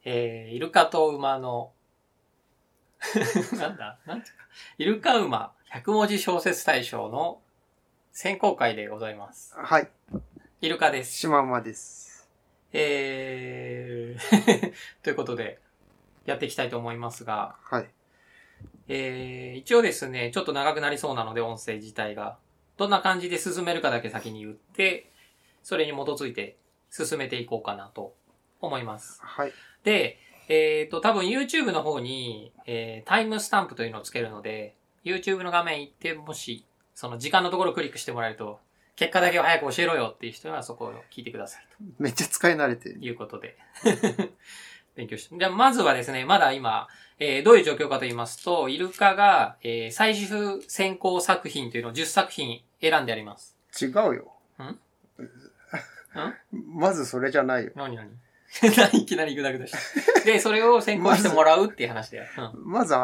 イルカと馬の、なんていうか、イルカ馬100文字小説大賞の選考会でございます。 はい。 イルカです。 シマウマです。 ということで、やっていきたいと思いますが、 はい。 一応ですね、ちょっと長くなりそうなので、音声自体が。どんな感じで進めるかだけ先に言って、それに基づいて進めていこうかなと思います。 はい。 で、多分 YouTube の方に、タイムスタンプというのをつけるので、YouTube の画面行って、もし、その時間のところをクリックしてもらえると、結果だけを早く教えろよっていう人はそこを聞いてくださいと。 めっちゃ使い慣れてる。 いうことで。勉強して。じゃあ、まずはですね、まだ今、どういう状況かと言いますと、イルカが、最終選考作品というのを10作品選んであります。 違うよ。まずそれじゃないよ。 何いきなりグダグダして。で、それを選考してもらうっていう話だよ。 まずはい。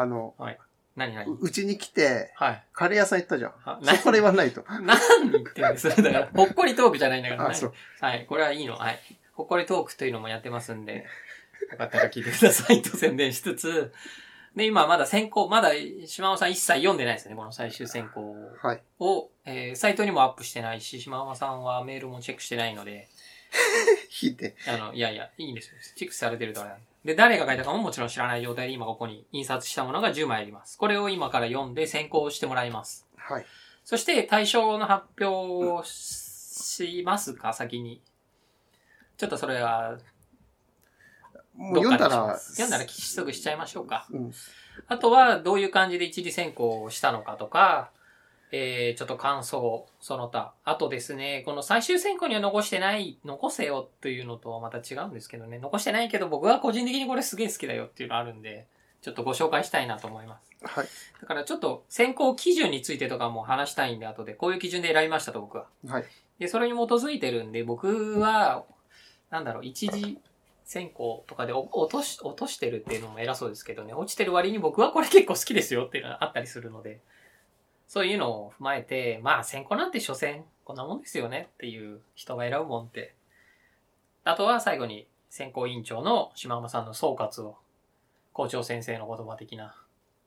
うちに来て、 はい。 カレー屋さん行ったじゃん。そこで言わないと。 何言ってんですだから、ほっこりトークじゃないんだからね。 そう。 はい。これはいいの。はい。ほっこりトークというのもやってますんで、よかったら聞いてくださいと宣伝しつつ、で、今まだ島尾さん一切読んでないですね、この最終選考を。はい。サイトにもアップしてないし、島尾さんはメールもチェックしてないので、 引いて。 いや、いいんですよ。チェックされてるとあれなんで。で、誰が書いたかももちろん知らない状態で今ここに印刷したものが10枚あります。これを今から読んで選考してもらいます。 はい。 そして対象の発表をしますか、先に。ちょっとそれは、 もう読んだらすぐしちゃいましょうか。 うん。 あとは、どういう感じで一次選考をしたのかとか、ちょっと感想、その他。あとですね、この最終選考には残せよというのとはまた違うんですけどね、残してないけど僕は個人的にこれすげえ好きだよっていうのあるんで、ちょっとご紹介したいなと思います。 はい。 だからちょっと選考基準についてとかも話したいんで、後でこういう基準で選びましたと僕は。 はい。 で、それに基づいてるんで、僕は、一次選考とかで落としてるっていうのも偉そうですけどね、落ちてる割に僕はこれ結構好きですよっていうのがあったりするので、そういうのを踏まえて、まあ選考なんて所詮こんなもんですよねっていう人が選ぶもんって。あとは最後に選考委員長の島間さんの総括を、校長先生の言葉的な。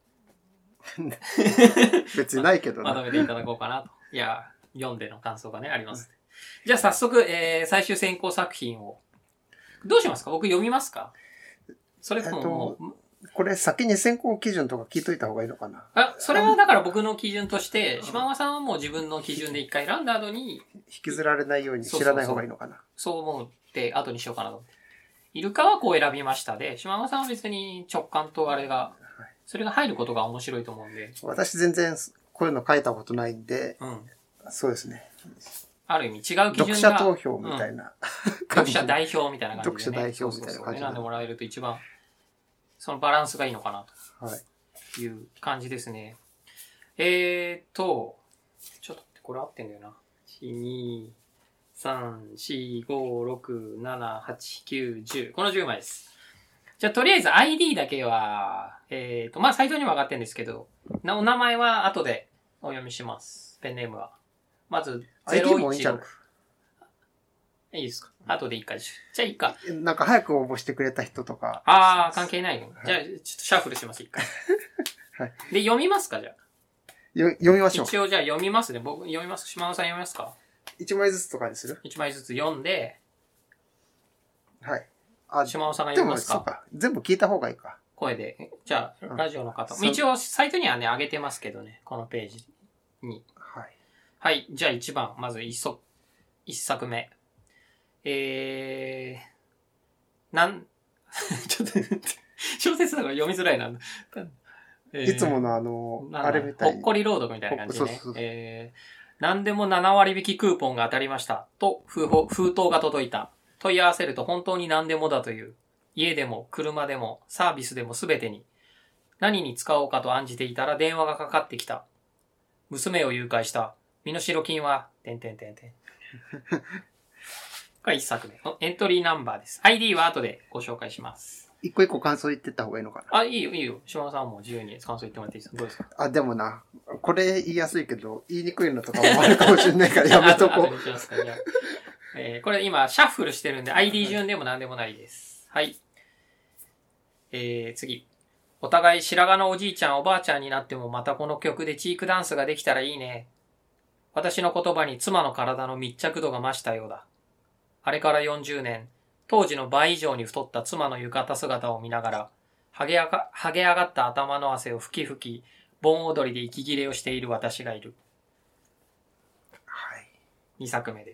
別にないけどまとめていただこうかなと。いや、読んでの感想がね、あります。じゃあ早速、最終選考作品を。どうしますか？僕読みますか？それともこれ先に選考基準とか聞いといた方がいいのかな？ それはだから僕の基準として、島間さんはもう自分の基準で一回選んだ後に、 引きずられないように知らない方がいいのかな？ そう思って後にしようかなと思って。イルカはこう選びましたで、島間さんは別に直感とあれが、それが入ることが面白いと思うんで。 私全然こういうの書いたことないんで、そうですね。 ある意味違う基準が。 読者投票みたいな、 読者代表みたいな感じで、ね。 読者代表みたいな感じで。 選んでもらえると一番、そのバランスがいいのかなという感じですね。ちょっと待って、これ合ってんだよな。1、2、3、4、5、6、7、8、9、10。この10枚です。じゃあ、とりあえず ID だけは、まあ、サイトにも上がってるんですけど、お名前は後でお読みします。ペンネームは。まず、 ID もいいんじゃない？ いいですか？後でいいか。じゃあいいか。 なんか早く応募してくれた人とか。 関係ないよ。じゃあ、ちょっとシャッフルします、一回。 はい。 で、読みますか、じゃあ。 読みましょう。 一応じゃあ読みますね。僕、読みます。島野さん読みますか ？1枚ずつとかにする ？1枚ずつ読んで、 はい。 島尾さんが読みますか？ でもそうか。全部聞いた方がいいか。 声で。じゃあ、ラジオの方。一応、サイトにはね、上げてますけどね。このページに。 はい。 はい。じゃあ1番。まず1作目。ちょっと、小説だから読みづらいな。 いつものあれみたいに。 ほっこり朗読みたいな感じでね。 そう何でも7割引きクーポンが当たりました。と、封筒が届いた。問い合わせると本当に何でもだという。家でも車でもサービスでもすべてに。何に使おうかと案じていたら電話がかかってきた。娘を誘拐した。身代金は、これ1作目。エントリーナンバーです。ID は後でご紹介します。 一個一個感想言ってった方がいいのかな？ いいよ。島田さんも自由に感想言ってもらっていいですか？どうですか？ でもな、これ言いやすいけど、言いにくいのとかもあるかもしれないからやめとこう。 これ今、シャッフルしてるんで、ID 順でも何でもないです。はい。 次。お互い白髪のおじいちゃんおばあちゃんになってもまたこの曲でチークダンスができたらいいね。私の言葉に妻の体の密着度が増したようだ。あれから40年、当時の倍以上に太った妻の浴衣姿を見ながら、はげ上がった頭の汗をふきふき、盆踊りで息切れをしている私がいる。 はい。 2作目です。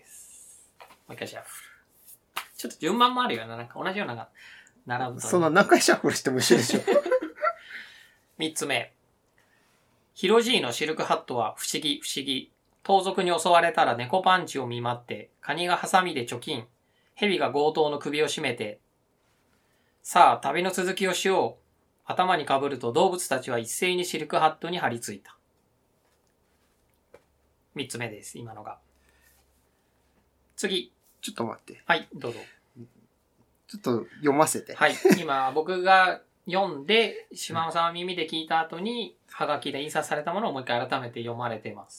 もう一回シャッフル。ちょっと順番もあるよな。なんか同じような並ぶと。 そんな何回シャッフルしても一緒でしょ。 3つ目。ヒロジーのシルクハットは不思議不思議。盗賊に襲われたら猫パンチを見舞って、カニがハサミで貯金。蛇が強盗の首を絞めて。さあ、旅の続きをしよう。頭にかぶると動物たちは一斉にシルクハットに張り付いた。3つ目です、今のが。次。 ちょっと待って。 はい、どうぞ。 ちょっと読ませて。 はい、今僕が読んで、島尾さんは耳で聞いた後に、ハガキで印刷されたものをもう一回改めて読まれています。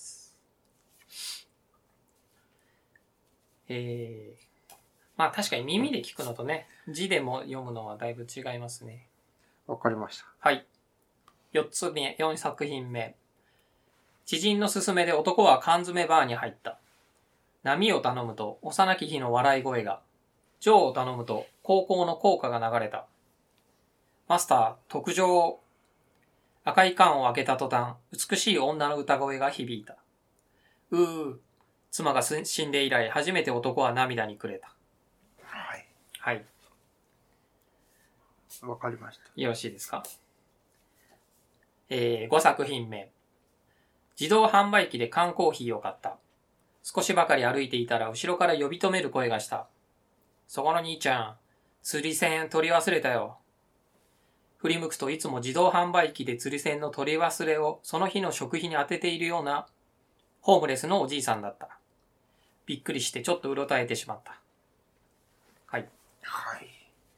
まあ確かに耳で聞くのとね、字でも読むのはだいぶ違いますね。 わかりました。 はい。4作品目。知人の勧めで男は缶詰バーに入った。波を頼むと幼き日の笑い声が。ジョーを頼むと高校の校歌が流れた。マスター、特上。赤い缶を開けた途端、美しい女の歌声が響いた。妻が死んで以来、初めて男は涙に暮れた。 はい。 はい。 わかりました。 よろしいですか？5作品目。自動販売機で缶コーヒーを買った。少しばかり歩いていたら後ろから呼び止める声がした。そこの兄ちゃん、釣り銭取り忘れたよ。振り向くといつも自動販売機で釣り銭の取り忘れをその日の食費に当てているようなホームレスのおじいさんだった。びっくりしてちょっとうろたえてしまった。はい。 はい。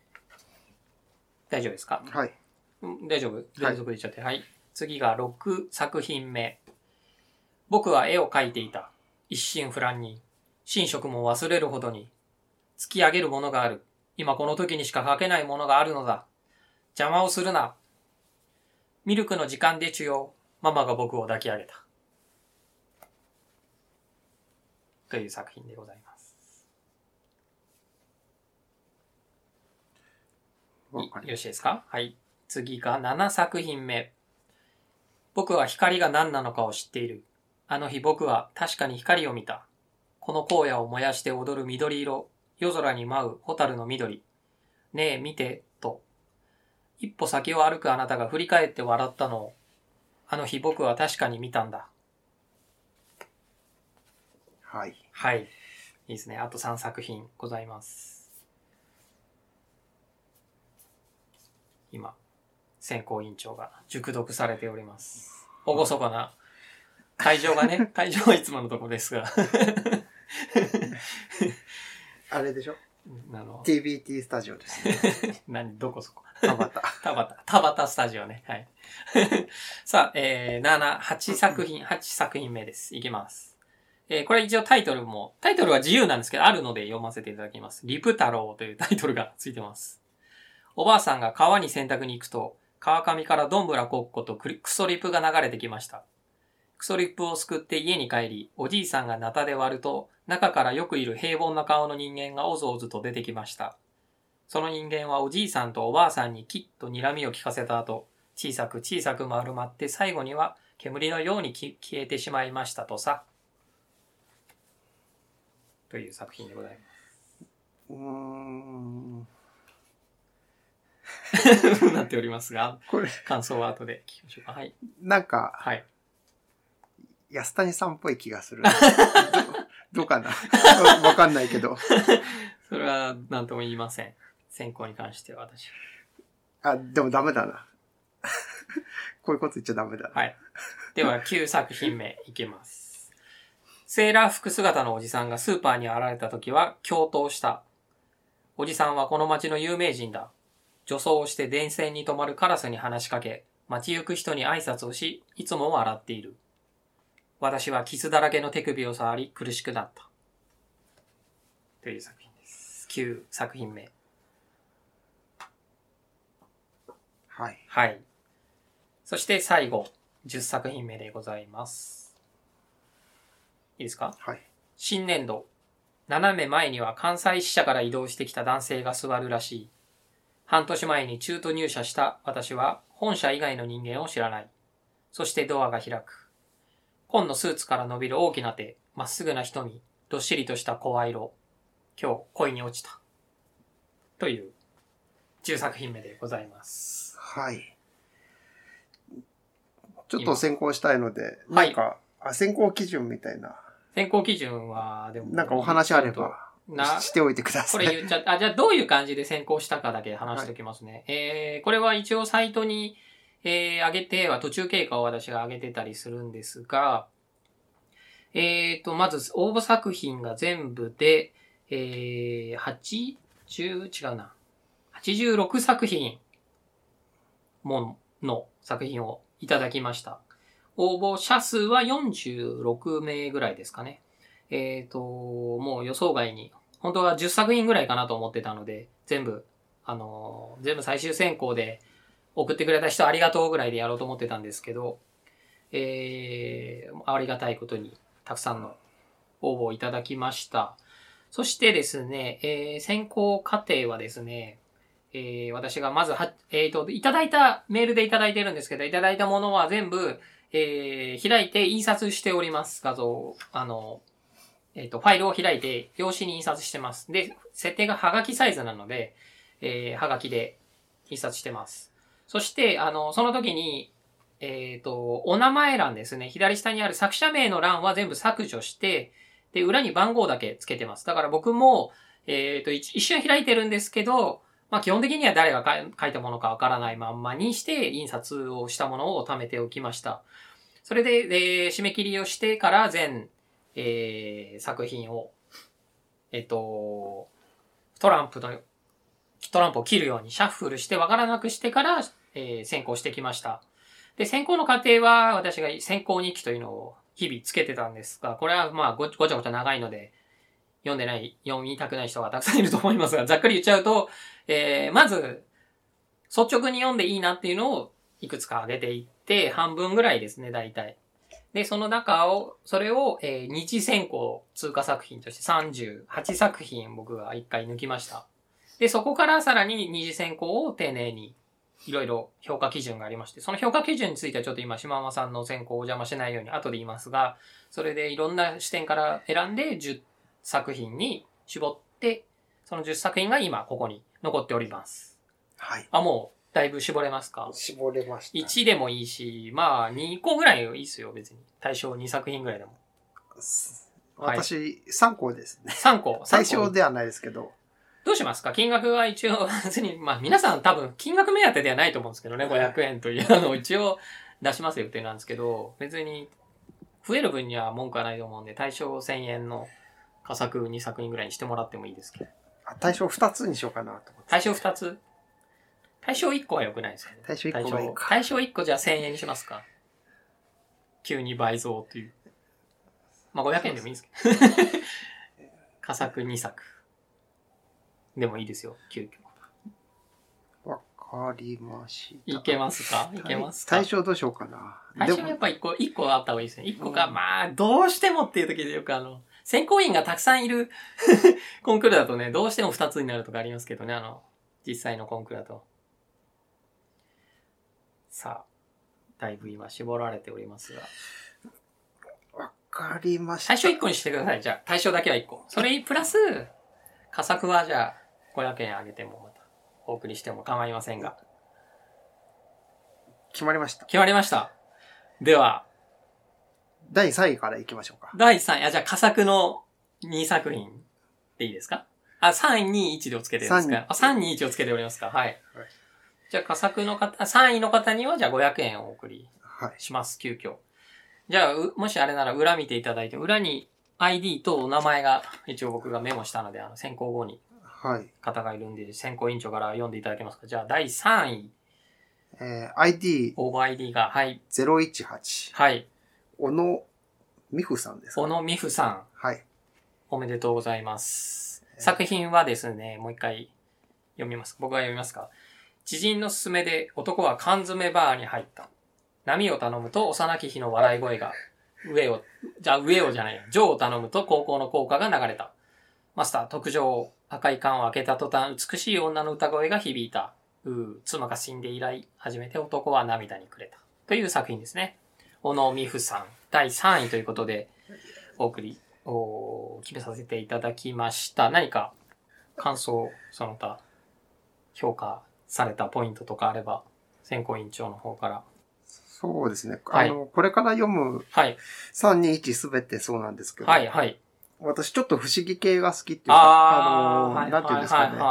大丈夫ですか？ はい。 大丈夫？連続で言っちゃって。はい。次が6作品目。僕は絵を描いていた。一心不乱に。寝食も忘れるほどに。突き上げるものがある。今この時にしか描けないものがあるのだ。邪魔をするな。ミルクの時間でちゅよ。ママが僕を抱き上げた。という作品でございます。よろしいですか？はい。次が7作品目。僕は光が何なのかを知っている。あの日僕は確かに光を見た。この荒野を燃やして踊る緑色。夜空に舞う蛍の緑。ねえ見て、と。一歩先を歩くあなたが振り返って笑ったのを。あの日僕は確かに見たんだ。 はい。 はい。いいですね。あと3作品ございます。今、選考委員長が熟読されております。おごそかな。会場はいつものとこですが。 あれでしょ？TBT スタジオですね。 どこそこ？ 田畑スタジオね。はい。さあ、8作品目です。いきます。これ一応タイトルは自由なんですけど、あるので読ませていただきます。リプ太郎というタイトルがついてます。おばあさんが川に洗濯に行くと、川上からどんぶらこっことクソリップが流れてきました。クソリップをすくって家に帰り、おじいさんがナタで割ると、中からよくいる平凡な顔の人間がおずおずと出てきました。その人間はおじいさんとおばあさんにきっと睨みを聞かせた後、小さく丸まって最後には煙のように消えてしまいましたとさ。という作品でございます。なっておりますが、これ感想は後で聞きましょうか。はい。 なんか、 はい。 安谷さんっぽい気がする。どうかなわかんないけど。 それは何とも言いません。選考に関しては私は。でもダメだな。こういうこと言っちゃダメだな。 はい。では9作品目いきます。セーラー服姿のおじさんがスーパーに現れた時は共闘した。おじさんはこの町の有名人だ。女装をして電線に止まるカラスに話しかけ、街行く人に挨拶をし、いつも笑っている。私はキスだらけの手首を触り苦しくなった。という作品です。9作品目。 はい。 はい。そして最後、10作品目でございます。いいですか？ はい。 新年度。斜め前には関西支社から移動してきた男性が座るらしい。半年前に中途入社した私は本社以外の人間を知らない。そしてドアが開く。紺のスーツから伸びる大きな手、まっすぐな瞳、どっしりとした声色。今日恋に落ちた。という10作品目でございます。 はい。ちょっと先行したいので、 はい、 選考基準みたいな。 選考基準は、でも。 なんかお話あれば、しておいてください。 これ言っちゃった。じゃあどういう感じで選考したかだけ話しておきますね。はい、これは一応サイトに、上げては途中経過を私が上げてたりするんですが、まず応募作品が全部で、86作品もの作品をいただきました。応募者数は46名ぐらいですかね。もう予想外に、本当は10作品ぐらいかなと思ってたので、全部最終選考で送ってくれた人ありがとうぐらいでやろうと思ってたんですけど、ありがたいことにたくさんの応募をいただきました。そしてですね、選考過程はですね、私がまずいただいた、メールでいただいてるんですけど、いただいたものは全部、開いて印刷しております。画像、ファイルを開いて、用紙に印刷してます。で、設定がハガキサイズなので、ハガキで印刷してます。そして、その時に、お名前欄ですね。左下にある作者名の欄は全部削除して、で、裏に番号だけ付けてます。だから僕も、一瞬開いてるんですけど、まあ基本的には誰が書いたものかわからないまんまにして、印刷をしたものを貯めておきました。それで、締め切りをしてから全、作品を、トランプを切るようにシャッフルしてわからなくしてから、選考してきました。で、選考の過程は私が選考日記というのを日々つけてたんですが、これはまあごちゃごちゃ長いので、読みたくない人がたくさんいると思いますが、ざっくり言っちゃうと、まず、率直に読んでいいなっていうのをいくつか上げていって、半分ぐらいですね、大体。で、それを、二次選考通過作品として38作品僕が1回抜きました。で、そこからさらに二次選考を丁寧にいろいろ評価基準がありまして、その評価基準についてはちょっと今、島間さんの選考をお邪魔しないように後で言いますが、それでいろんな視点から選んで10作品に絞って、その10作品が今ここに残っております。 はい。 もうだいぶ絞れますか？ 絞れました。 1でもいいし、まあ2個ぐらいいいっすよ、別に。対象2作品ぐらいでも。 私、3個ですね。 3個。 対象ではないですけど。 どうしますか？金額は一応、別に、まあ皆さん多分金額目当てではないと思うんですけどね、500円というのを一応出しますよってなんですけど、別に増える分には文句はないと思うんで、対象1000円の佳作2作品ぐらいにしてもらってもいいですけど。 対象2つにしようかなと思って。 対象2つ？対象1個は良くないですかね。 対象1個がいいか。 対象1個じゃあ1000円にしますか？急に倍増という。まあ500円でもいいですけど。佳作2作。でもいいですよ、急遽。 わかりました。 いけますか？いけますか？ 対象どうしようかな。 対象はやっぱ1個あった方がいいですね。1個か、まあ、どうしてもっていう時でよく選考員がたくさんいるコンクールだとね、どうしても2つになるとかありますけどね、実際のコンクールだと。さあ、だいぶ今絞られておりますが。 わかりました。 対象1個にしてください。じゃあ、対象だけは1個。それプラス、佳作はじゃあ、500円あげてもまた、お送りしても構いませんが。 決まりました。 決まりました。では、 第3位からいきましょうか。 第3位、じゃあ佳作の2作品でいいですか？3位、2位、1でをつけてるんですか？3位、1をつけておりますか？はい。はい、じゃあ佳作の方、3位の方にはじゃあ500円をお送りします、急遽。じゃあ、もしあれなら裏見ていただいて、裏に ID とお名前が一応僕がメモしたので、選考後に方がいるんで、選考委員長から読んでいただけますか？じゃあ、第3位。 ID。 応募 ID が、はい。 018。 はい。 小野美穂さんですか？ 小野美穂さん。 はい。 おめでとうございます。作品はですね、もう一回読みます。僕が読みますか？ 知人の勧めで男は缶詰バーに入った。波を頼むと幼き日の笑い声が、上をじゃない、ジョーを頼むと高校の校歌が流れた。マスター、特上、赤い缶を開けた途端、美しい女の歌声が響いた。妻が死んで以来、初めて男は涙に暮れた。という作品ですね。小野美芙さん、第3位ということで、決めさせていただきました。何か、感想、その他、評価されたポイントとかあれば、選考委員長の方から。 そうですね。これから読む、3、2、1すべてそうなんですけど、私ちょっと不思議系が好きっていうか、なんていうんですかね。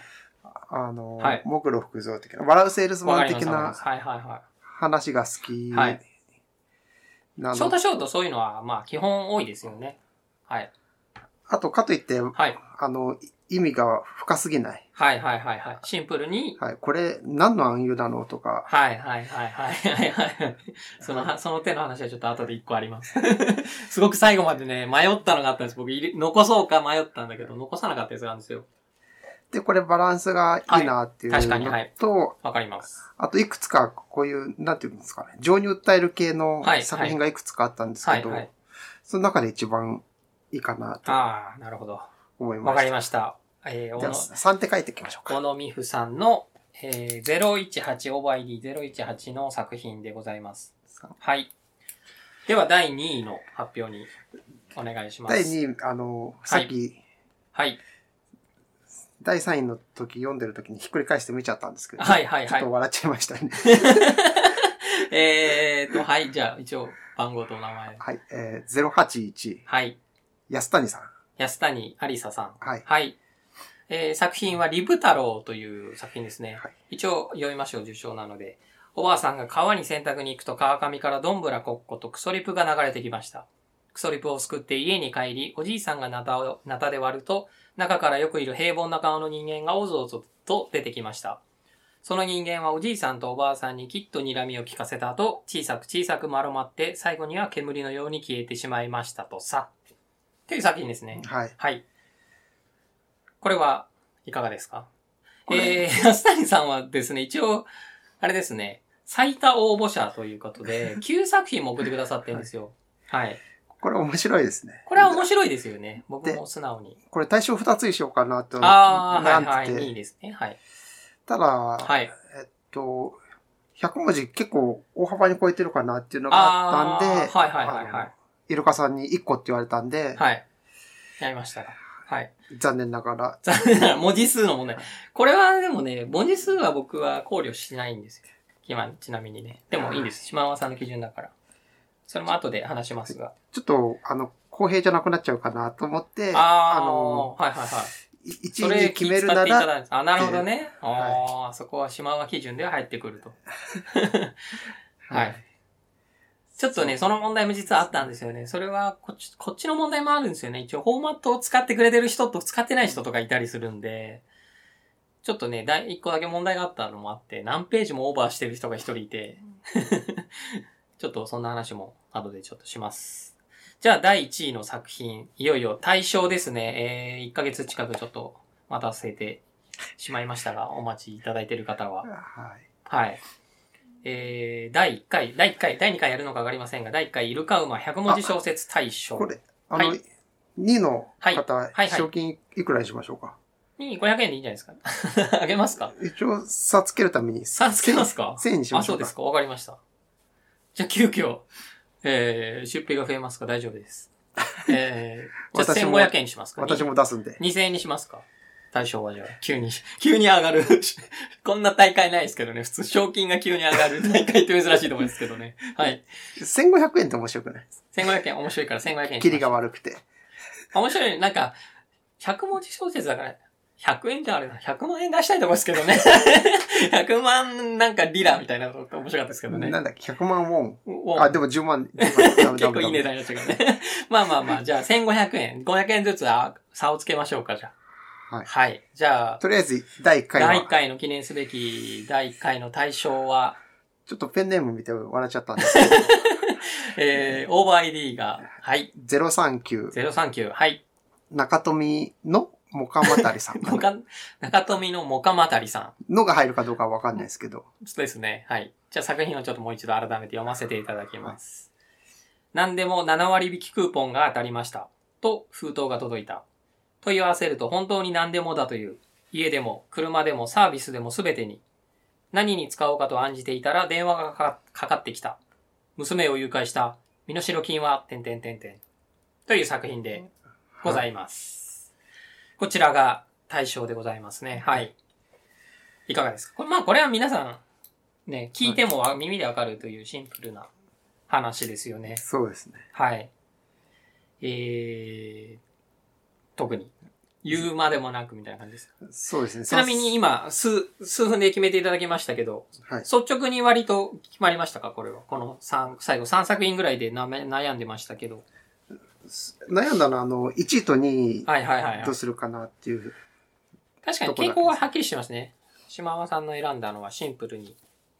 目黒福蔵的な、笑うセールスマン的な話が好きショートショートそういうのは、まあ、基本多いですよね。はい。 あと、かといって、意味が深すぎない。 シンプルに。 これ、何の暗喩なのとか。 その手の話はちょっと後で一個あります。すごく最後までね、迷ったのがあったんです。僕、残そうか迷ったんだけど、残さなかったやつがあるんですよ。 で、これバランスがいいなっていうのと、 確かに、わかります。 あといくつかこういう、なんていうんですかね、情に訴える系の作品がいくつかあったんですけど、その中で一番いいかなと。 なるほど。 思いました。 わかりました。 3手書いていきましょうか。 小野美芙さんの、018、オーバー ID018 の作品でございます。はい。では、第2位の発表にお願いします。 第2位、さっき、第3位の時読んでる時にひっくり返して見ちゃったんですけど、ちょっと笑っちゃいましたね。 じゃあ、一応、番号とお名前。 081。安谷さん。 安谷ありささん。作品はリブ太郎という作品ですね。一応読みましょう、受賞なので。おばあさんが川に洗濯に行くと川上からどんぶらこっことクソリプが流れてきました。クソリプをすくって家に帰り、おじいさんがナタで割ると、中からよくいる平凡な顔の人間がおずおずと出てきました。その人間はおじいさんとおばあさんにきっと睨みを聞かせた後、小さく丸まって、最後には煙のように消えてしまいましたとさ。という作品ですね。これはいかがですか？安谷さんはですね、一応、あれですね、最多応募者ということで、9作品も送ってくださってるんですよ。 これ面白いですね。 これは面白いですよね。僕も素直に。 これ対象2つにしようかなと思って。 2位ですね。 ただ、100文字結構大幅に超えてるかなっていうのがあったんで、イルカさんに1個って言われたんで、 やりましたが。 残念ながら。 文字数の問題。これはでもね、文字数は僕は考慮しないんですよ。ちなみにね。でもいいんです。島尾さんの基準だから。それも後で話しますが。 ちょっと、公平じゃなくなっちゃうかなと思って、 1位に決めるなら。なるほどね。そこは島尾基準では入ってくると。ちょっとね、その問題も実はあったんですよね。それはこっちの問題もあるんですよね。一応フォーマットを使ってくれてる人と使ってない人とかいたりするんで、ちょっとね、一個だけ問題があったのもあって、何ページもオーバーしてる人が一人いて、ちょっとそんな話も後でちょっとします。じゃあ第1位の作品、いよいよ大賞ですね。1ヶ月近くちょっと待たせてしまいましたが、お待ちいただいている方は。第2回やるのかわかりませんが、第1回イルカウマ100文字小説大賞。 これ、2位の方、賞金いくらにしましょうか ？2位500円でいいんじゃないですか？あげますか？ 一応、差つけるために。 差つけますか？ 1000円にしましょうか。 そうですか。わかりました。じゃあ急遽、出費が増えますか？大丈夫です。じゃあ1500円にしますか？ 私も出すんで。 2000円にしますか？対象はじゃあ、急に上がる。こんな大会ないですけどね。普通、賞金が急に上がる大会って珍しいと思うんですけどね。 1500円って面白くない？ 1500 円、面白いから1500円。 キリが悪くて。 面白い。なんか、100文字小説だから、100円じゃあれだ。100万円出したいとこですけどね。100万なんかリラみたいなの面白かったですけどね。 なんだっけ、100万ウォン。でも10万。 結構いい値段になっちゃうからね。まあ、じゃあ1500円。500円ずつ差をつけましょうか、じゃあ。じゃあ。 とりあえず、第1回は。 第1回の記念すべき第1回の対象は。 ちょっとペンネーム見て笑っちゃったんですけど。 オーバー ID が、 039。 039。 中富のもかまたりさんかな。 中富のもかまたりさん。のが入るかどうかはわかんないですけど。 そうですね。はい。じゃあ作品をちょっともう一度改めて読ませていただきます。何でも7割引きクーポンが当たりました。と封筒が届いた。問い合わせると本当に何でもだという。家でも車でもサービスでもすべてに。何に使おうかと案じていたら電話がかかってきた。娘を誘拐した身代金は、という作品でございます。こちらが対象でございますね。はい。いかがですか？これは皆さん、ね、聞いても耳でわかるというシンプルな話ですよね。 そうですね。 はい。特に。言うまでもなくみたいな感じです。 そうですね。 ちなみに今、数分で決めていただきましたけど、はい、率直に割と決まりましたか？これは。この最後3作品ぐらいで悩んでましたけど。 悩んだのは、1位と2位、どうするかなっていう。 確かに傾向ははっきりしてますね。島間さんの選んだのはシンプルに、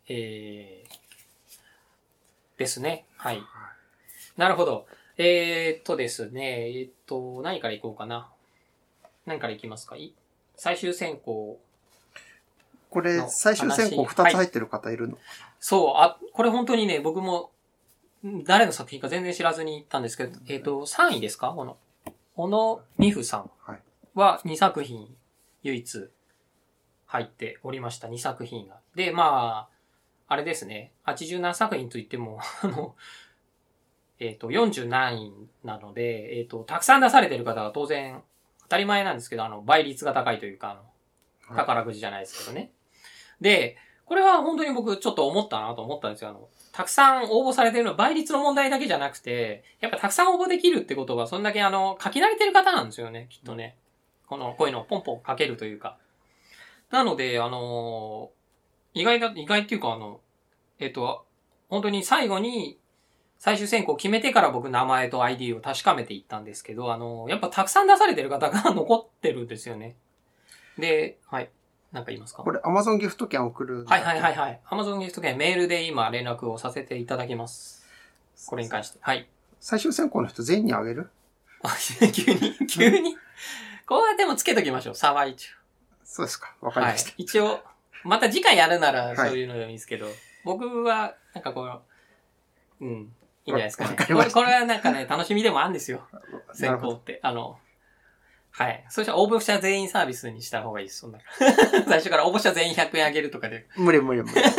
ですね。はい。なるほど。ですね。何からいこうかな。何からいきますか？最終選考。 これ、最終選考2つ入ってる方いるの？はい、 そう。これ本当にね、僕も、誰の作品か全然知らずに行ったんですけど、3位ですか？小野美穂さんは2作品唯一入っておりました。2作品が。で、あれですね。87作品といっても、40何位なので、たくさん出されてる方は当然、当たり前なんですけど、倍率が高いというか、宝くじじゃないですけどね。で、これは本当に僕ちょっと思ったなと思ったんですよ。たくさん応募されてるのは倍率の問題だけじゃなくて、やっぱたくさん応募できるってことは、そんだけ書き慣れてる方なんですよね、きっとね。こういうのをポンポン書けるというか。なので、意外っていうか本当に最後に、最終選考を決めてから僕名前と ID を確かめていったんですけど、やっぱたくさん出されてる方が残ってるんですよね。で、はい。なんか言いますか？ これ Amazon ギフト券送る。 はい。Amazon ギフト券メールで今連絡をさせていただきます。これに関して。はい。 最終選考の人全員にあげる？ 急にこうやってもつけときましょう。サバ一応。 そうですか。わかりました。はい、 一応、また次回やるならそういうのでもいいですけど、僕は、なんかいいんじゃないですかね。これはなんかね、楽しみでもあるんですよ。選考って。はい。そしたら応募者全員サービスにした方がいいです。そんな。最初から応募者全員100円あげるとかで。 無理。でも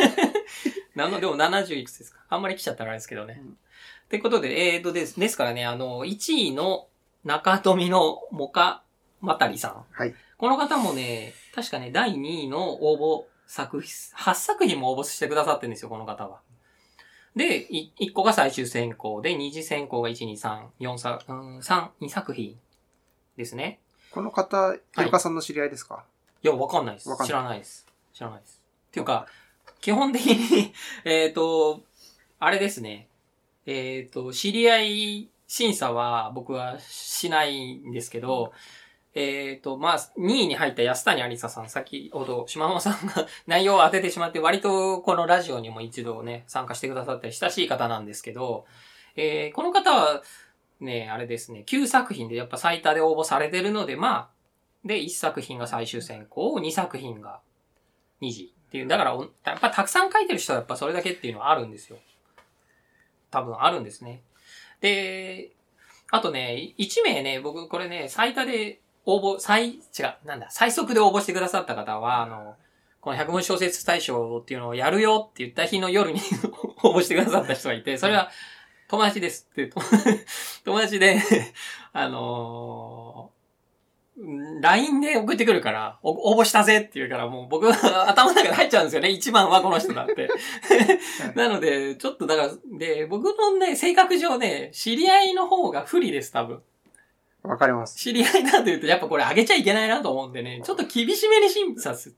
70いくつですか？あんまり来ちゃったらあれですけどね。ってことで、ですからね、1位の中富のモカマタリさん。 はい。 この方もね、確かね、第2位の応募8作品も応募してくださってるんですよ、この方は。で、1個が最終選考で、2次選考が1、2、3、2作品ですね。 この方、イルカさんの知り合いですか？ いや、わかんないです。知らないです。っていうか、基本的に、あれですね。知り合い審査は僕はしないんですけど、2位に入った安谷ありささん、先ほど島間さんが内容を当ててしまって、割とこのラジオにも一度ね、参加してくださったり親しい方なんですけど、この方はね、あれですね、9作品でやっぱ最多で応募されてるので、で、1作品が最終選考、2作品が2次っていう、だから、やっぱたくさん書いてる人はやっぱそれだけっていうのはあるんですよ。多分あるんですね。で、あとね、1名ね、僕これね、最速で応募してくださった方は、この100文字小説大賞っていうのをやるよって言った日の夜に応募してくださった人がいて、それは友達ですって、友達で、LINE で送ってくるから、応募したぜって言うから、もう僕は頭の中で入っちゃうんですよね。一番はこの人だって。なので、ちょっとだから、僕のね、性格上ね、知り合いの方が不利です、多分。 わかります。 知り合いだと言うと、やっぱこれ上げちゃいけないなと思うんでね、ちょっと厳しめに審査して、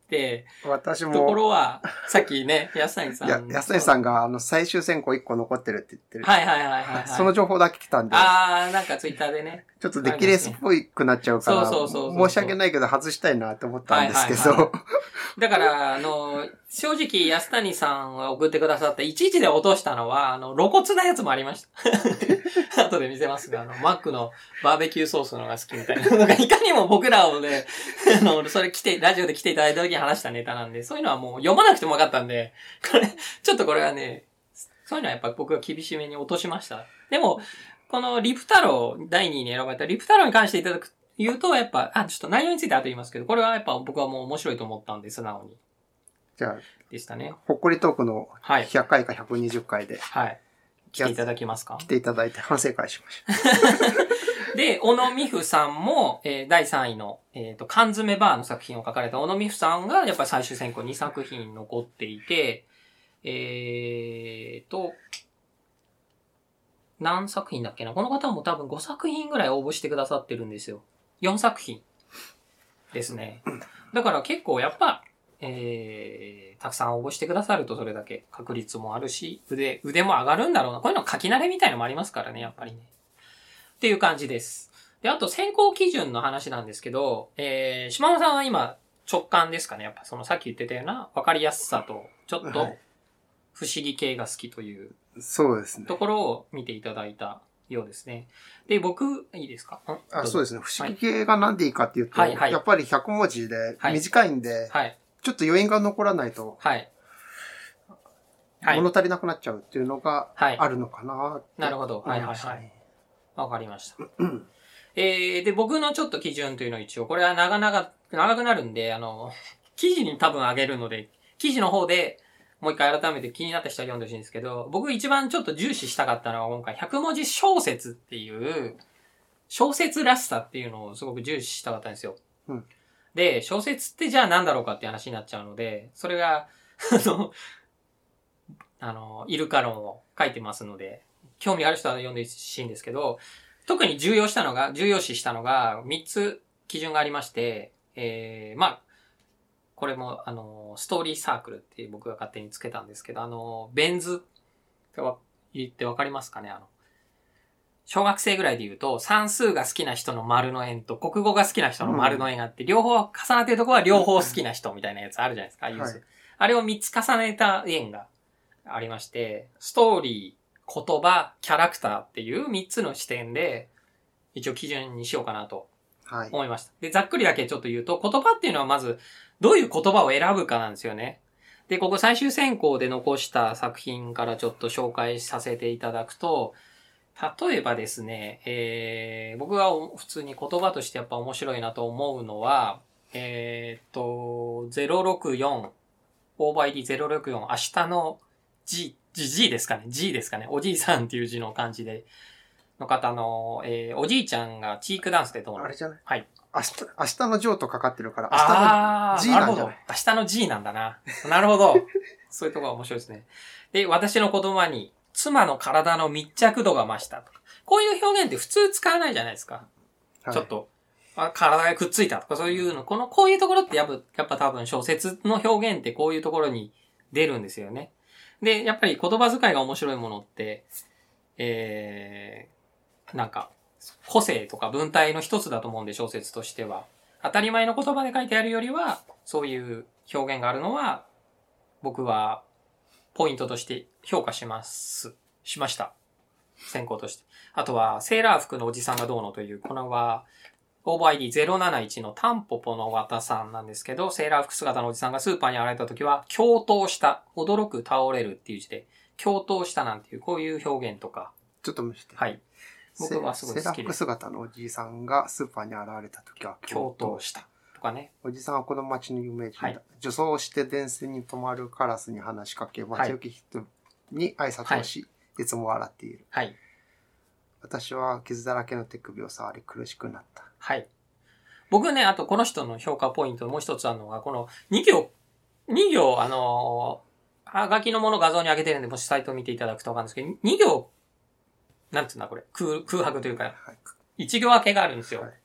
私も。 ところは、さっきね、安谷さん。 安谷さんが最終選考1個残ってるって言ってる。 はい。 その情報だけ来たんで。 なんかツイッターでね。 ちょっとデッキレースっぽくなっちゃうから、申し訳ないけど外したいなって思ったんですけど。 だから、 正直、安谷さんが送ってくださった11で落としたのは、露骨なやつもありました。後で見せますが、マックのバーベキューソースのが好きみたいなのが、いかにも僕らをね、それラジオで来ていただいた時に話したネタなんで、そういうのはもう読まなくても分かったんで、ちょっとこれはね、そういうのはやっぱ僕は厳しめに落としました。でも、このリプ太郎、第2位に選ばれたリプ太郎に関して言うと、やっぱ、ちょっと内容について後で言いますけど、これはやっぱ僕はもう面白いと思ったんで、素直に。 じゃあ、 でしたね。 ほっこりトークの100回か120回で。 はい。来ていただけますか？ 来ていただいて反省会しましょう。で、小野美穂さんも、第3位の、缶詰バーの作品を書かれた小野美穂さんが、やっぱり最終選考2作品残っていて、何作品だっけな？この方も多分5作品ぐらい応募してくださってるんですよ。4作品ですね。だから結構やっぱ、たくさん応募してくださるとそれだけ確率もあるし、腕も上がるんだろうな。こういうの書き慣れみたいのもありますからね、やっぱりね。っていう感じです。で、あと選考基準の話なんですけど、島野さんは今直感ですかね。やっぱそのさっき言ってたような分かりやすさと、ちょっと不思議系が好きという、 そうですね。 ところを見ていただいたようですね。で、僕、いいですか？ そうですね。不思議系がなんでいいかっていうと、やっぱり100文字で短いんで、ちょっと余韻が残らないと、物足りなくなっちゃうっていうのがあるのかなって。 なるほど。はいはいはい。わかりました。で、僕のちょっと基準というのは一応、これは長くなるんで、記事に多分上げるので、記事の方でもう一回改めて気になった人は読んでほしいんですけど、僕一番ちょっと重視したかったのは今回100文字小説っていう、小説らしさっていうのをすごく重視したかったんですよ。で、小説ってじゃあ何だろうかっていう話になっちゃうので、それが、イルカ論を書いてますので、興味ある人は読んでほしいんですけど、特に重要視したのが3つ基準がありまして、これも、ストーリーサークルって僕が勝手につけたんですけど、ベン図って言ってわかりますかね？小学生ぐらいで言うと、算数が好きな人の丸の円と国語が好きな人の丸の円があって、両方重なっているところは両方好きな人みたいなやつあるじゃないですか、あれを3つ重ねた円がありまして、ストーリー、言葉、キャラクターっていう3つの視点で、一応基準にしようかなと思いました。で、ざっくりだけちょっと言うと、言葉っていうのはまず、どういう言葉を選ぶかなんですよね。で、ここ最終選考で残した作品からちょっと紹介させていただくと、例えばですね、僕が普通に言葉としてやっぱ面白いなと思うのは、064、オーバー ID064、明日の G ですかね ?G ですかね、おじいさんっていう字の漢字で、の方の、おじいちゃんがチークダンスでどうなの？ あれじゃない？ はい。 明日のジョーとかかってるから、明日の G なんじゃない？ 明日の G なんだな。なるほど。そういうところが面白いですね。で、私の言葉に、妻の体の密着度が増したとか。こういう表現って普通使わないじゃないですか。ちょっと、体がくっついたとかそういうの。こういうところってやっぱ多分小説の表現ってこういうところに出るんですよね。で、やっぱり言葉遣いが面白いものって、なんか、個性とか文体の一つだと思うんで、小説としては。当たり前の言葉で書いてあるよりは、そういう表現があるのは、僕は、ポイントとして評価しました。選考として。あとは、セーラー服のおじさんがどうのという、このは、オーバー ID071 のタンポポの綿さんなんですけど、セーラー服姿のおじさんがスーパーに現れた時は、共闘した、驚く、倒れるっていう字で、共闘したなんていう、こういう表現とか。 ちょっと見せて。 はい。僕はすごい好きです。 セーラー服姿のおじいさんがスーパーに現れた時は共闘した。とかね。 おじさんはこの街の有名人だ。女装して電線に止まるカラスに話しかけ、街行き人に挨拶をし、いつも笑っている。はい。私は傷だらけの手首を触り苦しくなった。 はい。僕ね、あとこの人の評価ポイントもう一つあるのが、この2行、はがきのもの画像に上げてるんで、もしサイトを見ていただくとわかるんですけど、2行、なんつうんだこれ、空白というか、1行分けがあるんですよ。はい、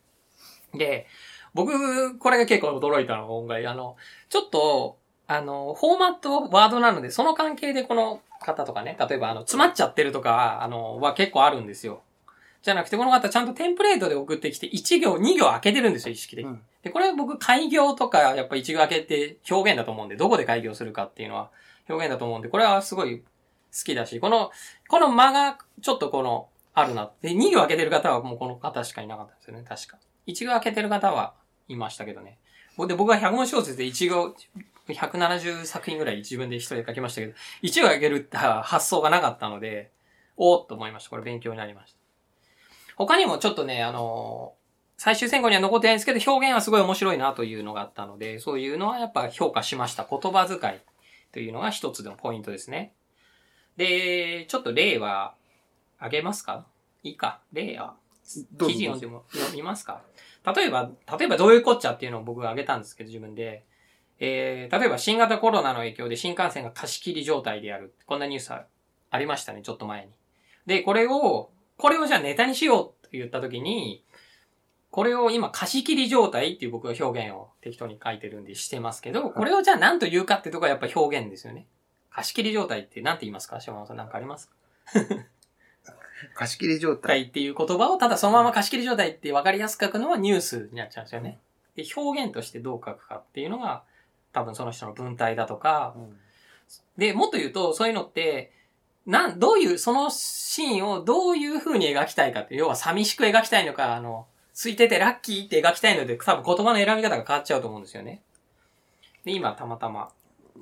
で、僕、これが結構驚いたのが、今回、ちょっと、フォーマットワードなので、その関係でこの方とかね、例えば、詰まっちゃってるとか、は結構あるんですよ。 じゃなくて、この方ちゃんとテンプレートで送ってきて、1行、2行開けてるんですよ、意識的に。で、これ僕、開業とか、やっぱ1行開けて表現だと思うんで、どこで開業するかっていうのは表現だと思うんで、これはすごい好きだし、この間が、ちょっとあるな。で、2行開けてる方はもうこの方しかいなかったんですよね、確か。1行開けてる方はいましたけどね。で、僕は100文小説で1行、170作品ぐらい自分で一人で書きましたけど、1行開けるって発想がなかったので、おーっと思いました。これ勉強になりました。他にもちょっとね、最終選考には残ってないんですけど、表現はすごい面白いなというのがあったので、そういうのはやっぱ評価しました。言葉遣いというのが一つのポイントですね。で、ちょっと例は、あげますか？いいか。例は、記事読みますか？例えばどういうこっちゃっていうのを僕があげたんですけど、自分で。例えば新型コロナの影響で新幹線が貸し切り状態である。こんなニュースありましたね、ちょっと前に。で、これをじゃあネタにしようと言ったときに、これを今貸し切り状態っていう僕は表現を適当に書いてるんでしてますけど、これをじゃあ何と言うかってとこはやっぱ表現ですよね。貸し切り状態って何て言いますか？島本さんなんかありますか？ 貸し切り状態っていう言葉をただそのまま貸し切り状態って分かりやすく書くのはニュースになっちゃうんですよね。で、表現としてどう書くかっていうのが多分その人の文体だとか、で、もっと言うとそういうのって、そのシーンをどういう風に描きたいかって、要は寂しく描きたいのか、空いててラッキーって描きたいので、多分言葉の選び方が変わっちゃうと思うんですよね。で、今たまたま。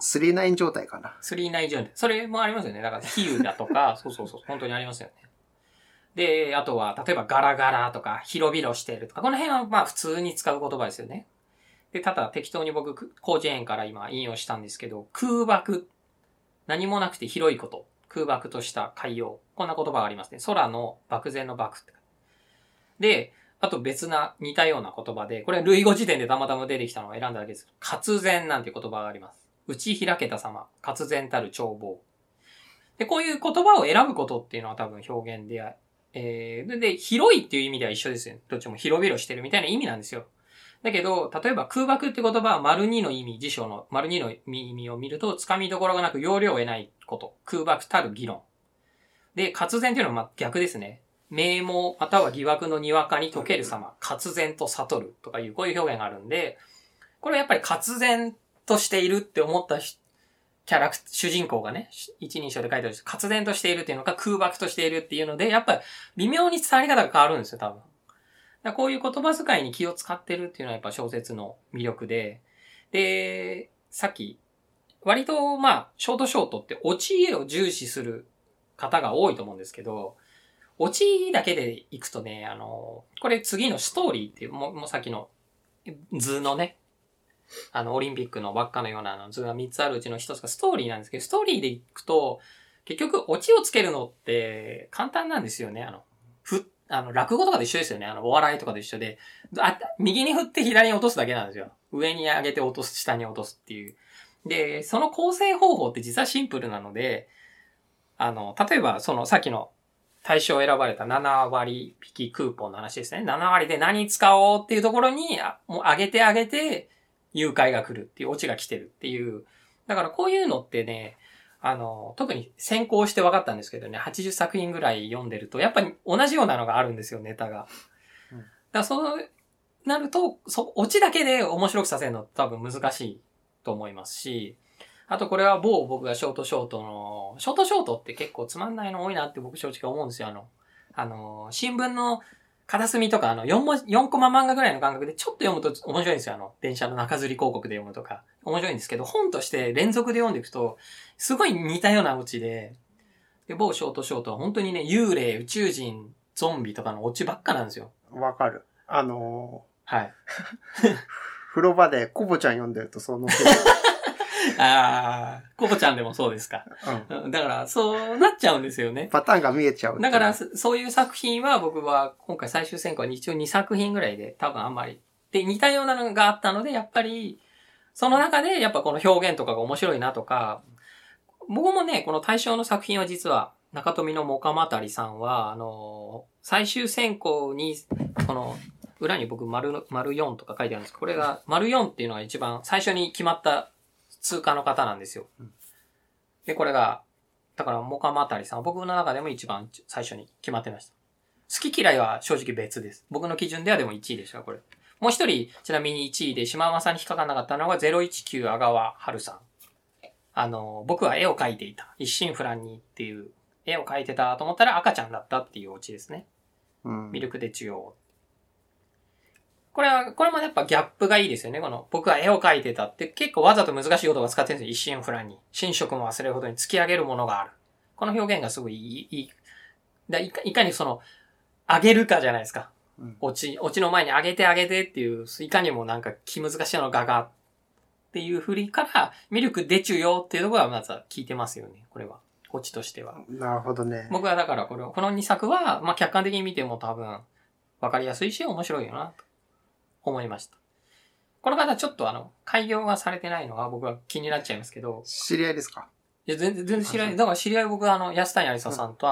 39状態かな。 39状態。それもありますよね。だから比喩だとか、そう、本当にありますよね。で、あとは、例えばガラガラとか、広々しているとか、この辺はまあ普通に使う言葉ですよね。で、ただ適当に僕、広辞苑から今引用したんですけど、空爆。何もなくて広いこと。空爆とした海洋。こんな言葉がありますね。空の漠然の漠って。で、あと別な似たような言葉で、これ類語辞典でたまたま出てきたのを選んだだけです。活然なんていう言葉があります。打ち開けた様。活然たる眺望。で、こういう言葉を選ぶことっていうのは多分表現で、で、広いっていう意味では一緒ですよ。どっちも広々してるみたいな意味なんですよ。だけど、例えば空爆って言葉は丸2の意味、辞書の丸2の意味を見ると、つかみどころがなく要領を得ないこと。空爆たる議論。で、活然っていうのは逆ですね。名門または疑惑のにわかに解ける様。活然と悟るとかいう、こういう表現があるんで、これはやっぱり活然としているって思った主人公がね、一人称で書いてあるんです。活然としているっていうのか空爆としているっていうので、やっぱり微妙に伝わり方が変わるんですよ、多分。こういう言葉遣いに気を使ってるっていうのはやっぱ小説の魅力で、で、さっき、割とショートってオチを重視する方が多いと思うんですけど、オチだけでいくとね、これ次のストーリーっていう、もうさっきの図のね、オリンピックの輪っかのような図が3つあるうちの1つがストーリーなんですけど、ストーリーでいくと、結局オチをつけるのって簡単なんですよね。落語とかで一緒ですよね。お笑いとかで一緒で、右に振って左に落とすだけなんですよ。上に上げて落とす、下に落とすっていう。で、その構成方法って実はシンプルなので、例えばさっきの対象選ばれた7割引きクーポンの話ですね。7割で何使おうっていうところに、もう上げて、誘拐が来るっていう、オチが来てるっていう。だからこういうのってね、特に先行して分かったんですけどね、80作品ぐらい読んでると、やっぱり同じようなのがあるんですよ、ネタが。だからそうなると、オチだけで面白くさせるの多分難しいと思いますし、あとこれは僕がショートショートって結構つまんないの多いなって僕正直思うんですよ。新聞の片隅とか4コマ漫画ぐらいの感覚でちょっと読むと面白いんですよ。電車の中吊り広告で読むとか。面白いんですけど、本として連続で読んでいくと、すごい似たようなオチで、某ショートは本当にね、幽霊、宇宙人、ゾンビとかのオチばっかなんですよ。 わかる。 はい。 風呂場でコボちゃん読んでるとそのコボちゃんでもそうですか。うん。だから、そうなっちゃうんですよね。 パターンが見えちゃう。 だから、そういう作品は僕は今回最終選考は一応2作品ぐらいで多分あんまり。で、似たようなのがあったので、やっぱり、その中でやっぱこの表現とかが面白いなとか、僕もね、この対象の作品は実は、中富のもかまたりさんは、最終選考に、この、裏に僕丸4とか書いてあるんですけど、これが、丸4っていうのが一番最初に決まった通過の方なんですよ。で、これが、だから、もかまたりさんは僕の中でも一番最初に決まってました。 好き嫌いは正直別です。僕の基準ではでも1位でした、これ。もう一人、ちなみに1位で島間さんに引っかかんなかったのが019阿川春さん。僕は絵を描いていた。一心不乱にっていう、絵を描いてたと思ったら赤ちゃんだったっていうオチですね。ミルクで中央。これもやっぱギャップがいいですよね。僕は絵を描いてたって結構わざと難しい言葉を使ってるんですよ。一心不乱に。寝食も忘れるほどに突き上げるものがある。この表現がすごいいい。いかに上げるかじゃないですか。落ちの前に上げてっていう、いかにもなんか気難しいのががっていう振りから、ミルク出ちゅよっていうところはまずは聞いてますよね。これは。オチとしては。 なるほどね。 僕はだからこの2作は、まあ、客観的に見ても多分、わかりやすいし面白いよな、と思いました。この方ちょっと開業がされてないのは僕は気になっちゃいますけど。 知り合いですか？ いや、全然知り合い。だから知り合い僕安谷有沙さんと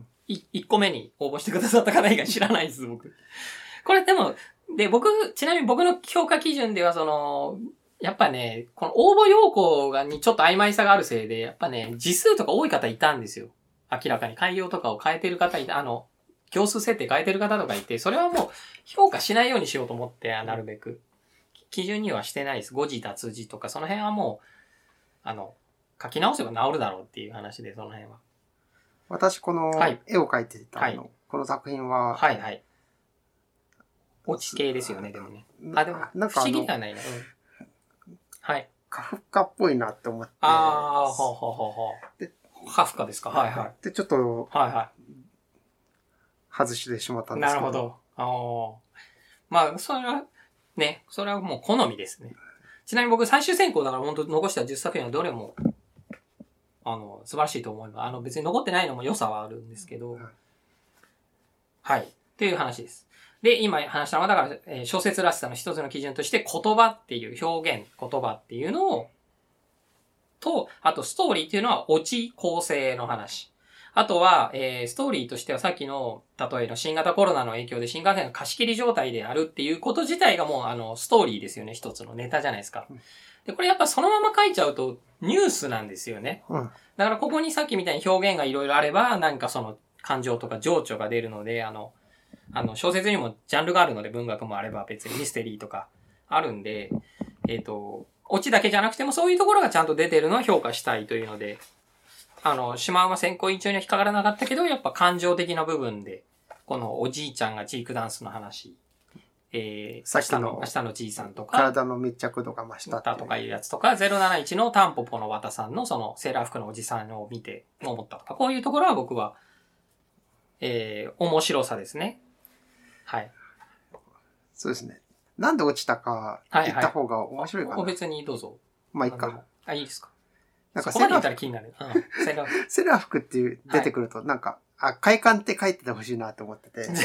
1個目に応募してくださった方以外知らないです、僕。これでも、ちなみに僕の評価基準ではやっぱね、この応募要項にちょっと曖昧さがあるせいで、やっぱね、字数とか多い方いたんですよ。明らかに開業とかを変えてる方いた、行数設定変えてる方とかいて、それはもう評価しないようにしようと思って、なるべく。基準にはしてないです。誤字脱字とか、その辺はもう、書き直せば治るだろうっていう話で、その辺は。 私、この絵を描いてたこの作品は、 はいはい。落ち系ですよね、でもね。でも、不思議ではないな。はい。 カフカっぽいなって思って。 ほう。で、カフカですか？はいはい。 で、ちょっと、 はいはい。 外してしまったんですけど。 なるほど。まあ、それはもう好みですね。ちなみに僕最終選考だから本当残した10作品はどれも、素晴らしいと思います。別に残ってないのも良さはあるんですけど、はい。っていう話です。で、今話したのは、だから、小説らしさの一つの基準として、言葉っていう言葉っていうのを、あとストーリーっていうのは、オチ構成の話。あとは、ストーリーとしてはさっきの、例えの新型コロナの影響で新幹線が貸し切り状態であるっていうこと自体がもう、ストーリーですよね。一つのネタじゃないですか。で、これやっぱそのまま書いちゃうと、ニュースなんですよね。だからここにさっきみたいに表現がいろいろあれば、なんか感情とか情緒が出るので、小説にもジャンルがあるので、文学もあれば別にミステリーとかあるんで、オチだけじゃなくてもそういうところがちゃんと出てるのは評価したいというので、シマウマ選考委員長には引っかからなかったけど、やっぱ感情的な部分で、このおじいちゃんがチークダンスの話、明日のじいさんとか、 体の密着度が増したとかいうやつとか、071のタンポポの綿さんのセーラー服のおじさんを見て思ったとか、こういうところは僕は、面白さですね。はい。 そうですね。なんで落ちたか言った方が面白いかな。 別にどうぞ。 まあいいか。 いいですか。 なんかそこまで言ったら気になる。 セラフクっていう出てくると、なんか、快感って書いててほしいなと思ってて。で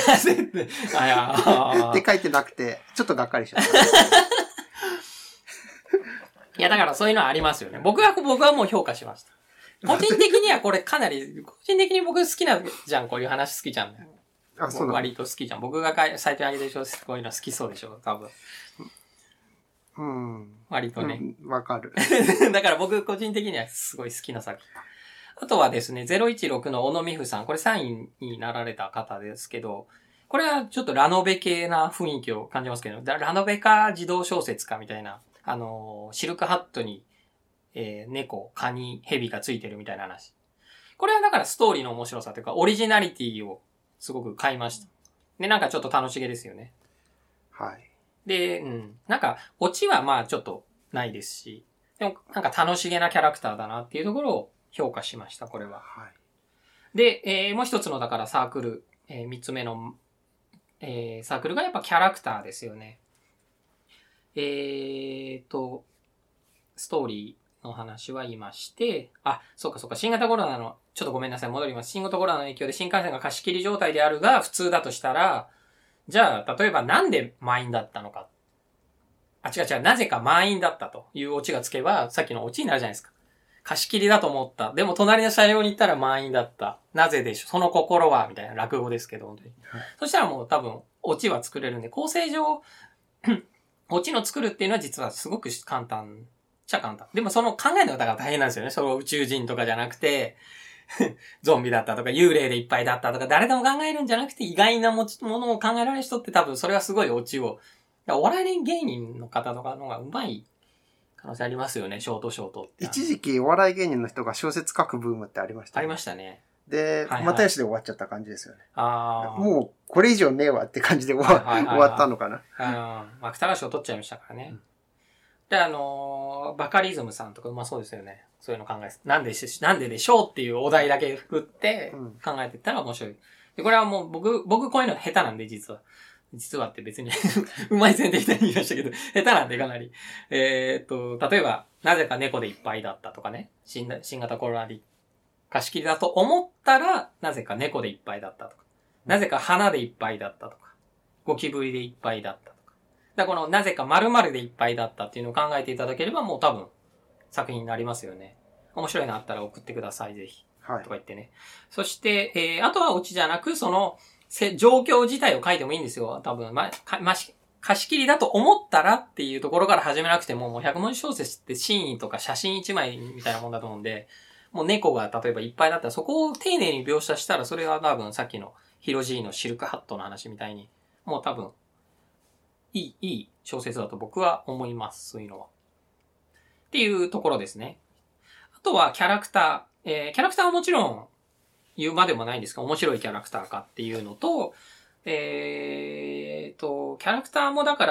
書いてなくて、ちょっとがっかりしちゃった。 いや、だからそういうのはありますよね。僕はもう評価しました。個人的にはこれ個人的に僕好きなじゃん、こういう話好きじゃん。そうだ。割と好きじゃん。僕がサイトに上げてる小説こういうの好きそうでしょ、多分。割とね。 わかる。 だから僕個人的にはすごい好きな作品。あとはですね、016の小野美穂さん。これ3位になられた方ですけど、これはちょっとラノベ系な雰囲気を感じますけど、ラノベか児童小説かみたいな、シルクハットに、猫、カニ、ヘビがついてるみたいな話。これはだからストーリーの面白さというか、オリジナリティをすごく買いました。で、なんかちょっと楽しげですよね。 はい。 で、なんか、オチはまあちょっとないですし、でもなんか楽しげなキャラクターだなっていうところを評価しました、これは。はい。で、もう一つのだからサークル、三つ目の、サークルがやっぱキャラクターですよね。ストーリーの話は言いまして、そうか、新型コロナの、ちょっとごめんなさい、戻ります。新型コロナの影響で新幹線が貸し切り状態であるが普通だとしたら、じゃあ、例えばなんで満員だったのか。違う、なぜか満員だったというオチがつけば、さっきのオチになるじゃないですか。貸し切りだと思った。でも隣の車両に行ったら満員だった。なぜでしょう。その心はみたいな落語ですけど、本当に。はい、そしたらもう多分、オチは作れるんで、構成上、オチの作るっていうのは実はすごく簡単。でもその考えの方が大変なんですよね。その宇宙人とかじゃなくて、 ゾンビだったとか、幽霊でいっぱいだったとか、誰でも考えるんじゃなくて、意外なものを考えられる人って多分それはすごいオチを。お笑い芸人の方とかの方が上手い可能性ありますよね、ショートって。 一時期お笑い芸人の人が小説書くブームってありましたね。 ありましたね。 で、又吉で終わっちゃった感じですよね。 ああ。 もう、これ以上ねえわって感じで終わったのかな。 マクタラ賞取っちゃいましたからね。で、バカリズムさんとかうまそうですよね。そういうの考えて。なんででしょうっていうお題だけ振って考えていったら面白い。で、これはもう僕こういうの下手なんで、実は。実はって別にうまい前提みたいに言いましたけど、下手なんでかなり。例えば、なぜか猫でいっぱいだったとかね。新型コロナで貸し切りだと思ったら、なぜか猫でいっぱいだったとか。なぜか花でいっぱいだったとか。ゴキブリでいっぱいだったとか。だからこのなぜか〇〇でいっぱいだったっていうのを考えていただければもう多分作品になりますよね。面白いのあったら送ってください、ぜひ。はい。とか言ってね。そして、あとはオチじゃなく、その、状況自体を書いてもいいんですよ。多分、貸し切りだと思ったらっていうところから始めなくても、もう100文字小説ってシーンとか写真1枚みたいなもんだと思うんで、もう猫が例えばいっぱいだったら、そこを丁寧に描写したら、それは多分さっきのヒロジーのシルクハットの話みたいに、もう多分、いい小説だと僕は思います、そういうのは。っていうところですね。あとはキャラクター。キャラクターはもちろん言うまでもないんですが、面白いキャラクターかっていうのと、キャラクターもだから、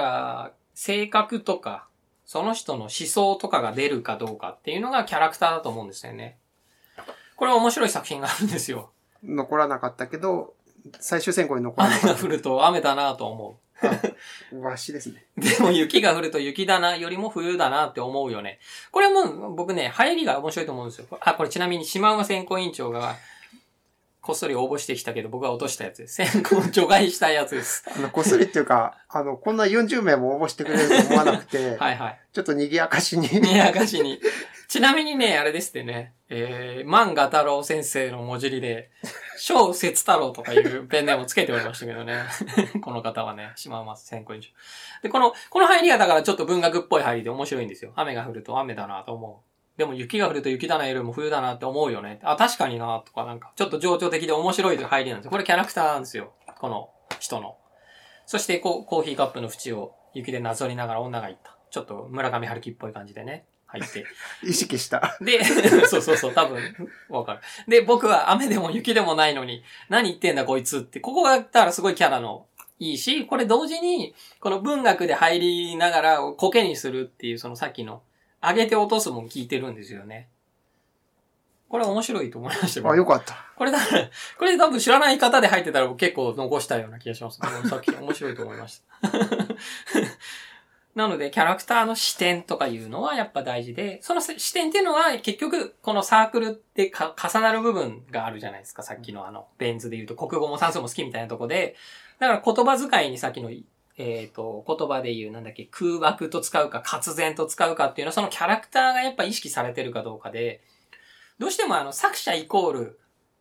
性格とか、その人の思想とかが出るかどうかっていうのがキャラクターだと思うんですよね。これは面白い作品があるんですよ。 残らなかったけど、最終選考に残らなかった。 雨が降ると雨だなと思う。わしですね。 でも雪が降ると雪だなよりも冬だなって思うよね。これはもう僕ね、流行りが面白いと思うんですよ。これちなみに島馬選考委員長がこっそり応募してきたけど僕は落としたやつです。選考除外したやつです。 こっそりっていうか、こんな40名も応募してくれると思わなくて、 はいはい。 ちょっと賑やかしに。 賑やかしに。ちなみにね、あれですってね、万賀太郎先生の文字りで、小節太郎とかいうペンネームをつけておりましたけどね。この方はね、島松選考委員長。で、この入りがだからちょっと文学っぽい入りで面白いんですよ。雨が降ると雨だなと思う。でも雪が降ると雪だなよりも冬だなって思うよね。確かになとかなんか、ちょっと情緒的で面白い入りなんですよ。これキャラクターなんですよ。この人の。そしてコーヒーカップの縁を雪でなぞりながら女が言った。ちょっと村上春樹っぽい感じでね。入って。 意識した。 で、そう、多分、わかる。で、僕は雨でも雪でもないのに、何言ってんだこいつって、ここがだったらすごいキャラのいいし、これ同時に、この文学で入りながらコケにするっていう、そのさっきの、上げて落とすも聞いてるんですよね。これ面白いと思いましたよ。 よかった。 これ多分知らない方で入ってたら結構残したような気がします。さっき面白いと思いました。なので、キャラクターの視点とかいうのはやっぱ大事で、その視点っていうのは結局、このサークルって重なる部分があるじゃないですか。さっきのベン図で言うと国語も算数も好きみたいなとこで、だから言葉遣いにさっきの、言葉で言う空枠と使うか、活然と使うかっていうのは、そのキャラクターがやっぱ意識されてるかどうかで、どうしても作者イコール、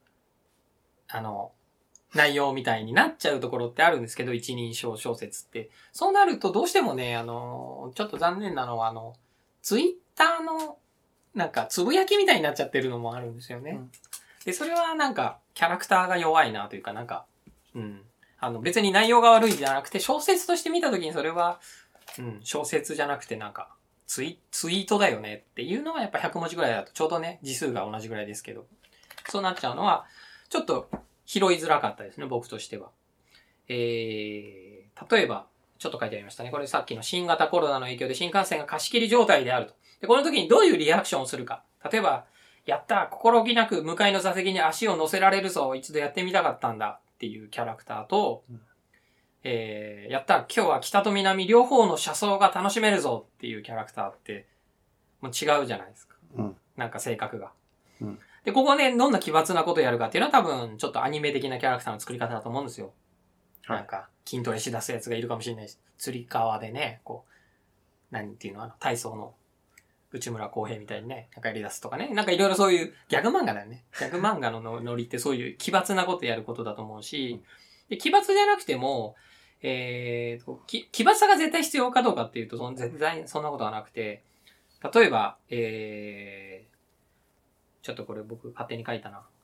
内容みたいになっちゃうところってあるんですけど、一人称小説って。そうなるとどうしてもね、ちょっと残念なのは、ツイッターの、つぶやきみたいになっちゃってるのもあるんですよね。で、それはキャラクターが弱いなというか、別に内容が悪いんじゃなくて、小説として見たときにそれは、小説じゃなくてツイートだよねっていうのはやっぱ100文字ぐらいだとちょうどね、字数が同じぐらいですけど、そうなっちゃうのは、ちょっと、拾いづらかったですね、僕としては。例えば、ちょっと書いてありましたね。これさっきの新型コロナの影響で新幹線が貸し切り状態であると。で、この時にどういうリアクションをするか。例えば、やった、心置きなく向かいの座席に足を乗せられるぞ、一度やってみたかったんだっていうキャラクターと、やった、今日は北と南両方の車窓が楽しめるぞっていうキャラクターって、もう違うじゃないですか。性格が。で、ここね、どんな奇抜なことをやるかっていうのは多分、ちょっとアニメ的なキャラクターの作り方だと思うんですよ。筋トレしだすやつがいるかもしれないし、釣り革でね、体操の内村航平みたいにね、やり出すとかね。いろいろそういうギャグ漫画だよね。ギャグ漫画のノリってそういう奇抜なことやることだと思うし、で奇抜じゃなくても、奇抜さが絶対必要かどうかっていうと、絶対そんなことはなくて、例えば、ちょっとこれ僕勝手に書いたな。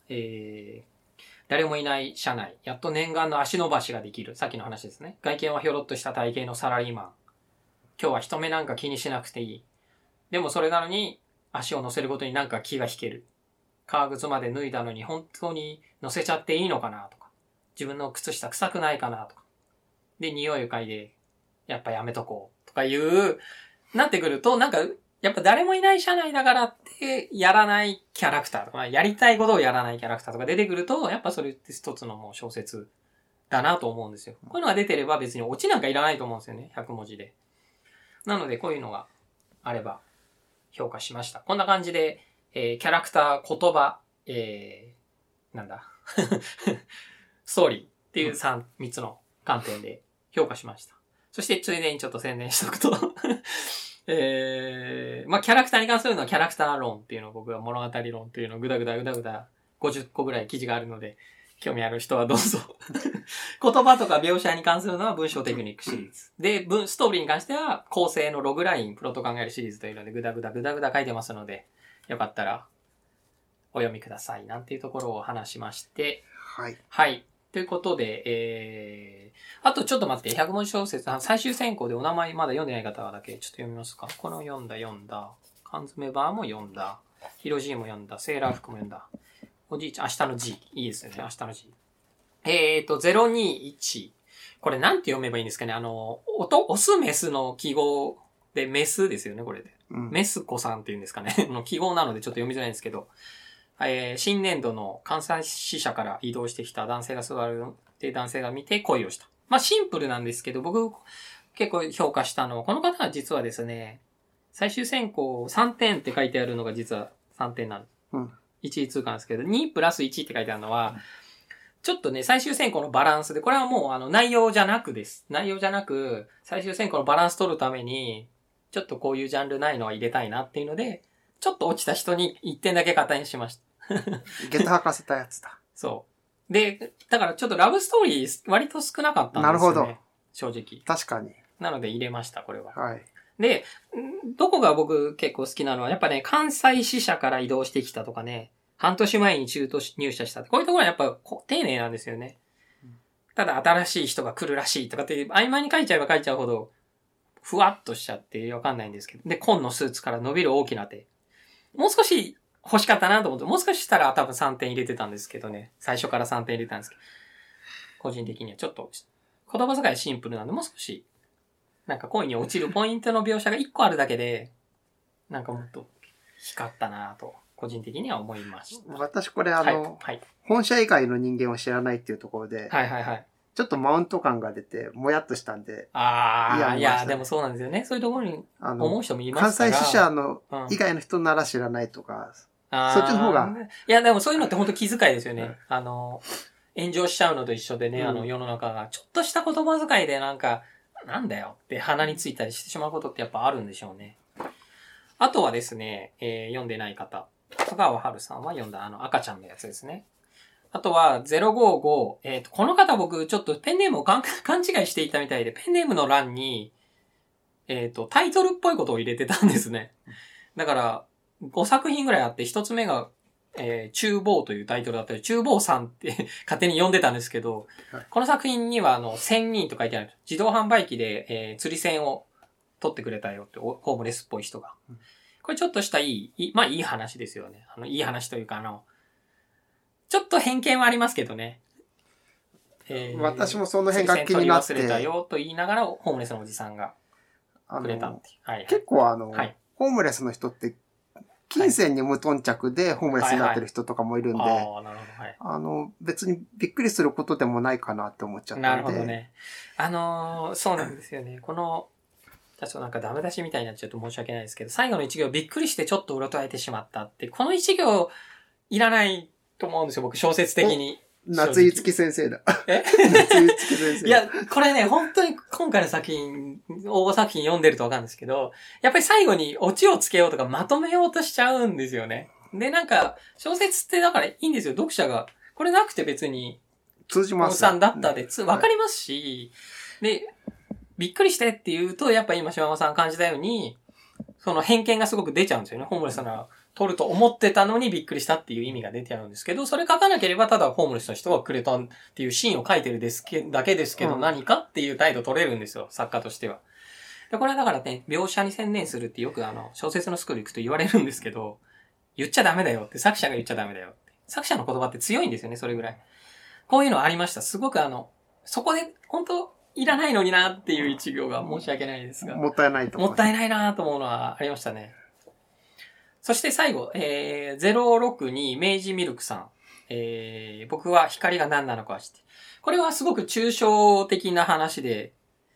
誰もいない車内、やっと念願の足伸ばしができる。さっきの話ですね。外見はひょろっとした体型のサラリーマン。今日は人目なんか気にしなくていい。でもそれなのに足を乗せることになんか気が引ける。革靴まで脱いだのに本当に乗せちゃっていいのかなとか。自分の靴下臭くないかなとか。で、匂いを嗅いで、やっぱやめとこうとかいう、なってくると、なんか、やっぱ誰もいない車内だからってやらないキャラクターとか、やりたいことをやらないキャラクターとか出てくると、やっぱそれって一つのもう小説だなと思うんですよ。こういうのが出てれば別にオチなんかいらないと思うんですよね。100文字で。なのでこういうのがあれば評価しました。こんな感じで、キャラクター、言葉、なんだストーリーっていう3つの観点で評価しました。そしてついでにちょっと宣伝しとくとキャラクターに関するのはキャラクター論っていうのを僕は物語論っていうのをぐだぐだ50個ぐらい記事があるので、興味ある人はどうぞ。言葉とか描写に関するのは文章テクニックシリーズ。で、ストーリーに関しては構成のログライン、プロット考えるシリーズというのでぐだぐだ書いてますので、よかったらお読みください。なんていうところを話しまして。 はい。 はい。ということで、あとちょっと待って、100文字小説、最終選考でお名前まだ読んでない方だけちょっと読みますか。この読んだ。缶詰バーも読んだ。ヒロジーも読んだ。セーラー服も読んだ。おじいちゃん、明日の G。いいですよね、明日の G。021。これなんて読めばいいんですかね。オスメスの記号でメスですよね、これで。 うん、 メス子さんっていうんですかね。の記号なのでちょっと読みづらいんですけど。新年度の関西支社から移動してきた男性が座るって男性が見て恋をした。まあシンプルなんですけど、僕結構評価したのは、この方は実はですね、最終選考3点って書いてあるのが実は3点なんです。 うん、 1位通過なんですけど、2プラス1って書いてあるのは、ちょっとね、最終選考のバランスで、これはもう内容じゃなくです。内容じゃなく、最終選考のバランス取るために、ちょっとこういうジャンルないのは入れたいなっていうので、ちょっと落ちた人に1点だけ加点しました。 ゲタ吐かせたやつだ。 そう。で、だからちょっとラブストーリー割と少なかったんですよね。 なるほど。 正直。 確かに。 なので入れました、これは。 はい。 で、どこが僕結構好きなのは、やっぱね、関西支社から移動してきたとかね、半年前に中途入社した。こういうところはやっぱ丁寧なんですよね。ただ新しい人が来るらしいとかって曖昧に書いちゃえば書いちゃうほど、ふわっとしちゃってわかんないんですけど。で、紺のスーツから伸びる大きな手。もう少し欲しかったなと思って、もう少ししたら多分3点入れてたんですけどね。最初から3点入れてたんですけど。個人的にはちょっと、言葉遣いシンプルなんで、もう少し、なんか恋に落ちるポイントの描写が1個あるだけで、なんかもっと光ったなと、個人的には思いました。 私これはい、 本社以外の人間を知らないっていうところで、 はい。 ちょっとマウント感が出て、もやっとしたんで。 いや、でもそうなんですよね。そういうところに思う人もいますから。 関西支社の以外の人なら知らないとか、そっちの方が。 いや、でもそういうのって本当気遣いですよね。炎上しちゃうのと一緒でね、世の中が。ちょっとした言葉遣いでなんか、なんだよって鼻についたりしてしまうことってやっぱあるんでしょうね。あとはですね、読んでない方。香川春さんは読んだ赤ちゃんのやつですね。あとは、055、この方僕、ちょっとペンネームを勘違いしていたみたいで、ペンネームの欄に、タイトルっぽいことを入れてたんですね。だから、5作品ぐらいあって、1つ目が、厨房というタイトルだったり、厨房さんって勝手に呼んでたんですけど、はい、この作品には、仙人と書いてある。自動販売機で、釣り銭を取ってくれたよって、ホームレスっぽい人が。これちょっとしたいい話ですよね。いい話というか、ちょっと偏見はありますけどね。 私もその辺が気になって。 忘れたよと言いながら、ホームレスのおじさんがくれたっていう。はいはい、 結構ホームレスの人って、金銭に無頓着でホームレスになってる人とかもいるんで、別にびっくりすることでもないかなって思っちゃったんで。 なるほどね。そうなんですよね。この、確かなんかダメ出しみたいになっちゃうと申し訳ないですけど、最後の一行びっくりしてちょっとうろたえてしまったって、この一行いらないと思うんですよ、僕小説的に。 夏井月先生だ。 夏井月先生。 いや、これね、本当に今回の作品、応募作品読んでるとわかるんですけど、やっぱり最後にオチをつけようとかまとめようとしちゃうんですよね。で、なんか、小説ってだからいいんですよ、読者が。これなくて別に、 通じます。 さんだったで、わかりますし、で、びっくりしてって言うと、やっぱ今島間さん感じたように、その偏見がすごく出ちゃうんですよね。ホームレスなら、 取ると思ってたのにびっくりしたっていう意味が出てあるんですけど、それ書かなければただホームレスの人がくれたっていうシーンを書いてるだけですけど、何かっていう態度取れるんですよ、作家としては。で、これはだからね、描写に専念するってよく小説のスクール行くと言われるんですけど、言っちゃダメだよって、作者が言っちゃダメだよって。作者の言葉って強いんですよね、それぐらい。こういうのありました。すごくそこで、本当いらないのになっていう一行が申し訳ないですが。 もったいないと思う。もったいないなと思うのはありましたね。そして最後、062明治ミルクさん。僕は光が何なのか知って。これはすごく抽象的な話で、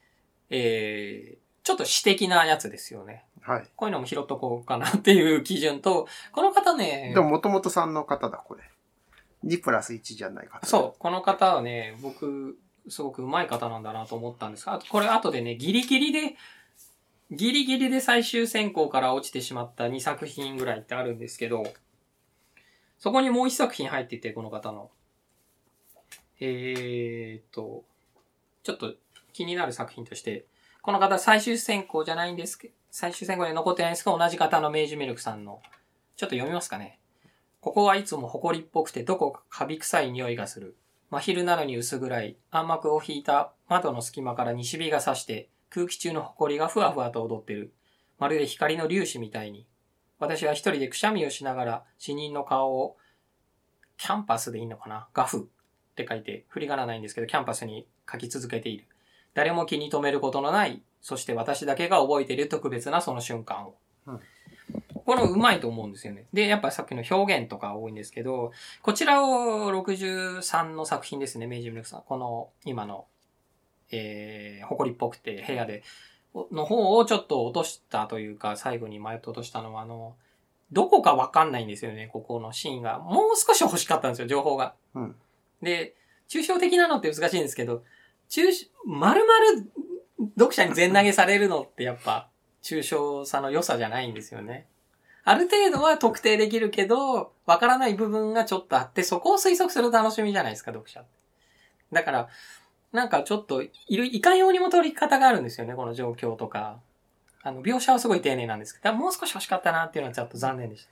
ちょっと詩的なやつですよね。 はい。 こういうのも拾っとこうかなっていう基準と、この方ね。 でも元々さんの方だ、これ。2プラス1じゃないか。 そう。この方はね、僕、すごく上手い方なんだなと思ったんですが、これ後でね、ギリギリで最終選考から落ちてしまった2作品ぐらいってあるんですけど、そこにもう1作品入ってて、この方の。ちょっと気になる作品として、この方最終選考じゃないんですけど、最終選考に残ってないんですが、同じ方の明治ミルクさんの、ちょっと読みますかね。ここはいつも埃っぽくてどこかカビ臭い匂いがする。真昼なのに薄暗い。暗幕を引いた窓の隙間から西日が差して空気中の埃がふわふわと踊ってる。まるで光の粒子みたいに。私は一人でくしゃみをしながら死人の顔をキャンパスでいいのかな？ガフって書いて振り仮名ないんですけどキャンパスに書き続けている。誰も気に留めることのない。そして私だけが覚えている特別なその瞬間を。これうまいと思うんですよね。で、やっぱさっきの表現とか多いんですけど、こちらを63の作品ですね、明治ミルクさん。この今の、埃っぽくて部屋で、の方をちょっと落としたというか、最後に迷って落としたのは、どこかわかんないんですよね、ここのシーンが。もう少し欲しかったんですよ、情報が。 うん、 で、抽象的なのって難しいんですけど、丸々読者に全投げされるのってやっぱ、抽象さの良さじゃないんですよね。ある程度は特定できるけど、わからない部分がちょっとあって、そこを推測する楽しみじゃないですか、読者。だから、なんかちょっと、いかようにも取り方があるんですよね、この状況とか。描写はすごい丁寧なんですけど、もう少し欲しかったなっていうのはちょっと残念でした。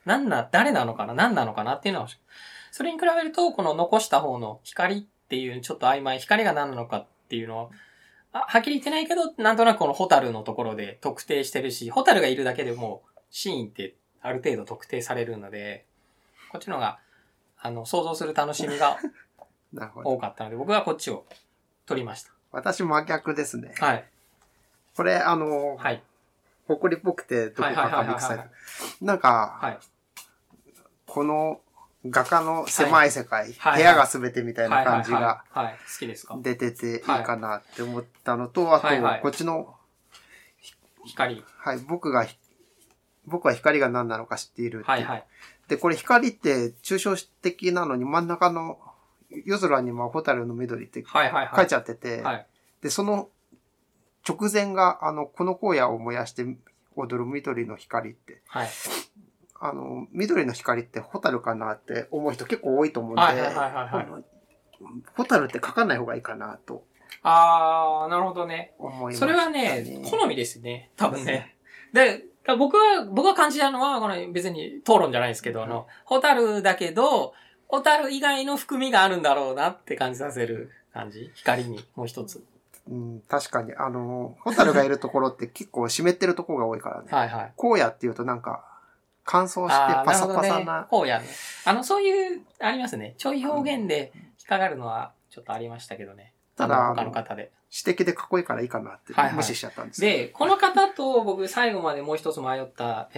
誰なのかな何なのかなっていうのは欲しい。それに比べると、この残した方の光っていうちょっと曖昧、光が何なのかっていうのは、はっきり言ってないけど、なんとなくこのホタルのところで特定してるし、ホタルがいるだけでもシーンってある程度特定されるので、こっちのが、想像する楽しみが多かったので、僕はこっちを取りました。 私真逆ですね。 はい。 これ、 はい。 埃っぽくてどこかカビ臭い。なんか、 はい、 この画家の狭い世界、部屋が全てみたいな感じが出てていいかなって思ったのと、あと、こっちの光。 はい、僕は光が何なのか知っているって。 はいはい。 で、これ光って抽象的なのに真ん中の夜空にホタルの緑って書いちゃってて、で、その直前が、この荒野を燃やして踊る緑の光って、 はい、 緑の光ってホタルかなって思う人結構多いと思うんで、ホタルって書かない方がいいかなと。 あー、なるほどね。 思いましたね。 それはね、好みですね。多分ね。で、僕が感じたのは、この別に討論じゃないですけど、ホタルだけど、ホタル以外の含みがあるんだろうなって感じさせる感じ。光にもう一つ。 うん、確かに。ホタルがいるところって結構湿ってるところが多いからね。 はいはい。 荒野っていうとなんか、乾燥してパサパサな。 荒野ね。そういう、ありますね。ちょい表現で引っかかるのはちょっとありましたけどね。 ただ、 他の方で。 詩的でかっこいいからいいかなって無視しちゃったんです、 で、この方と僕最後までもう一つ迷った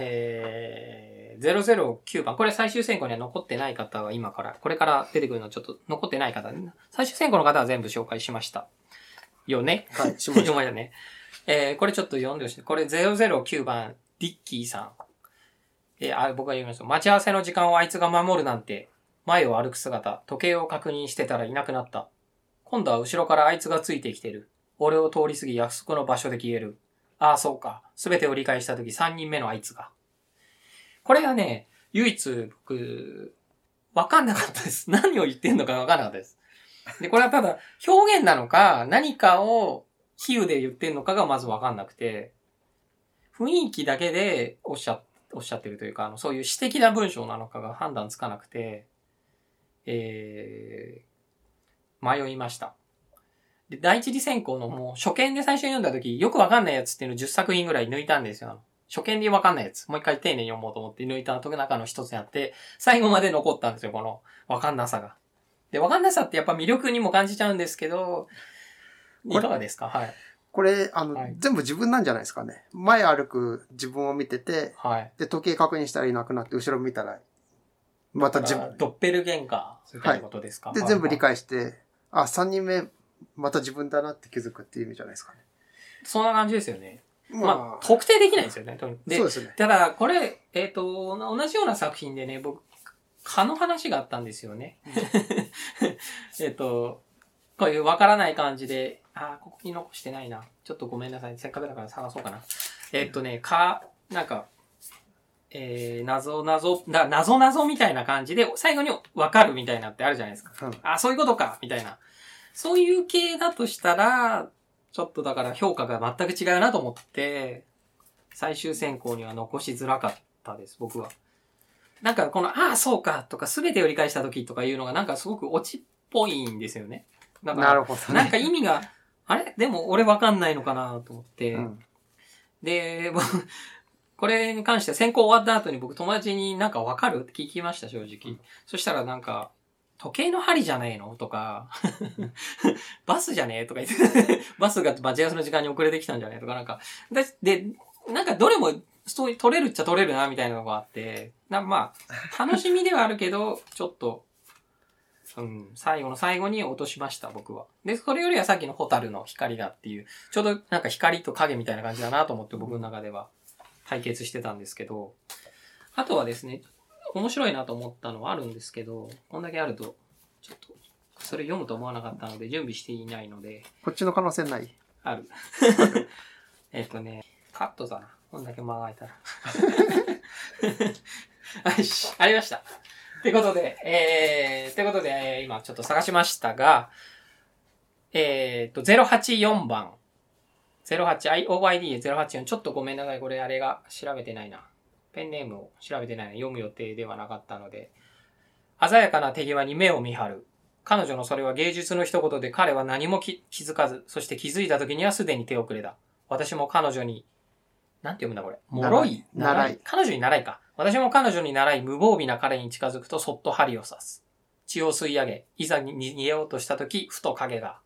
、009番。これ最終選考には残ってない方は今から、これから出てくるのちょっと残ってない方、最終選考の方は全部紹介しました。よね。 はい、しました。 よまやね。これちょっと読んでほしい。これ009番、ディッキーさん。僕が言いました。待ち合わせの時間をあいつが守るなんて、前を歩く姿、時計を確認してたらいなくなった。今度は後ろからあいつがついてきてる。俺を通り過ぎ約束の場所で消える。ああ、そうか。すべてを理解したとき3人目のあいつが。これがね、唯一僕、わかんなかったです。何を言ってんのかわかんなかったです。で、これはただ表現なのか、何かを比喩で言ってんのかがまずわかんなくて、雰囲気だけでおっしゃっおっしゃってるというか、そういう詩的な文章なのかが判断つかなくて、迷いました。で、第一次選考のもう初見で最初に読んだ時、よくわかんないやつっていうのを10作品ぐらい抜いたんですよ。初見でわかんないやつ。もう一回丁寧に読もうと思って抜いた中の一つやって、最後まで残ったんですよ、このわかんなさが。で、わかんなさってやっぱ魅力にも感じちゃうんですけど、いかがですか？はい。 これ、全部自分なんじゃないですかね。前歩く自分を見てて、はい。で、時計確認したらいなくなって、後ろ見たら、また自分。 ドッペルゲンガー、みたいなことですか？ はい。で、全部理解して、あ、3人目、また自分だなって気づくっていう意味じゃないですかね。 そんな感じですよね。まあ、特定できないんですよね。で、 そうですね。 ただ、これ、同じような作品でね、僕、蚊の話があったんですよね。こういうわからない感じで、ここに残してないな。ちょっとごめんなさい。せっかくだから探そうかな。なんか、謎みたいな感じで、最後にわかるみたいなってあるじゃないですか。うん、そういうことかみたいな。そういう系だとしたら、ちょっとだから評価が全く違うなと思って、最終選考には残しづらかったです、僕は。なんかこの、そうかとか全てを理解した時とかいうのがなんかすごくオチっぽいんですよね。だからなるほどね。 なんか意味が、でも俺わかんないのかなと思って。うん、で、これに関しては選考終わった後に僕友達になんかわかるって聞きました、正直。そしたらなんか、時計の針じゃねえのとか、バスじゃねえとか言って、バスが待ち合わせの時間に遅れてきたんじゃねえとかなんか、で、なんかどれも取れるっちゃ取れるなみたいなのがあって、まあ、楽しみではあるけど、ちょっと、最後の最後に落としました、僕は。で、それよりはさっきのホタルの光がっていう、ちょうどなんか光と影みたいな感じだなと思って僕の中では対決してたんですけど、あとはですね、面白いなと思ったのはあるんですけど、こんだけあると、ちょっと、それ読むと思わなかったので準備していないので。 こっちの可能性ない？ ある。カットだな。こんだけ間が空いたら。よし、ありました。ってことで、今ちょっと探しましたが、084番。OYD084。ちょっとごめんなさい。これあれが調べてないな。ペンネームを調べてないの。読む予定ではなかったので。鮮やかな手際に目を見張る。彼女のそれは芸術の一言で彼は何も気づかず、そして気づいた時にはすでに手遅れだ。私も彼女に、なんて読むんだこれ。脆い。彼女に習いか。私も彼女に習い無防備な彼に近づくとそっと針を刺す。血を吸い上げ、いざ逃げようとした時、ふと影が。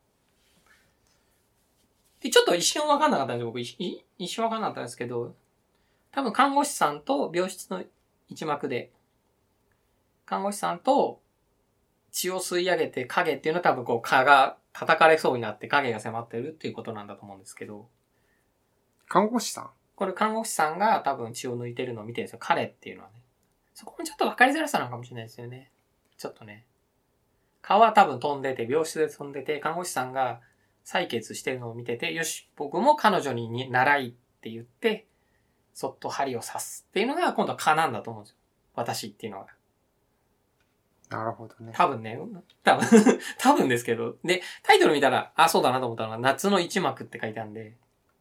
で、ちょっと一瞬わかんなかったんですよ。僕、一瞬わかんなかったんですけど、多分看護師さんと病室の一幕で、看護師さんと血を吸い上げて影っていうのは多分こう蚊が叩かれそうになって影が迫ってるっていうことなんだと思うんですけど。 看護師さん？ これ看護師さんが多分血を抜いてるのを見てるんですよ。彼っていうのはね。そこもちょっと分かりづらさなのかもしれないですよね。ちょっとね。蚊は多分飛んでて、病室で飛んでて、看護師さんが採血してるのを見てて、よし、僕も彼女に習いって言って、そっと針を刺すっていうのが今度は蚊なんだと思うんですよ。私っていうのは。 なるほどね。 多分ですけど。で、タイトル見たら、そうだなと思ったのが、夏の一幕って書いてあるんで、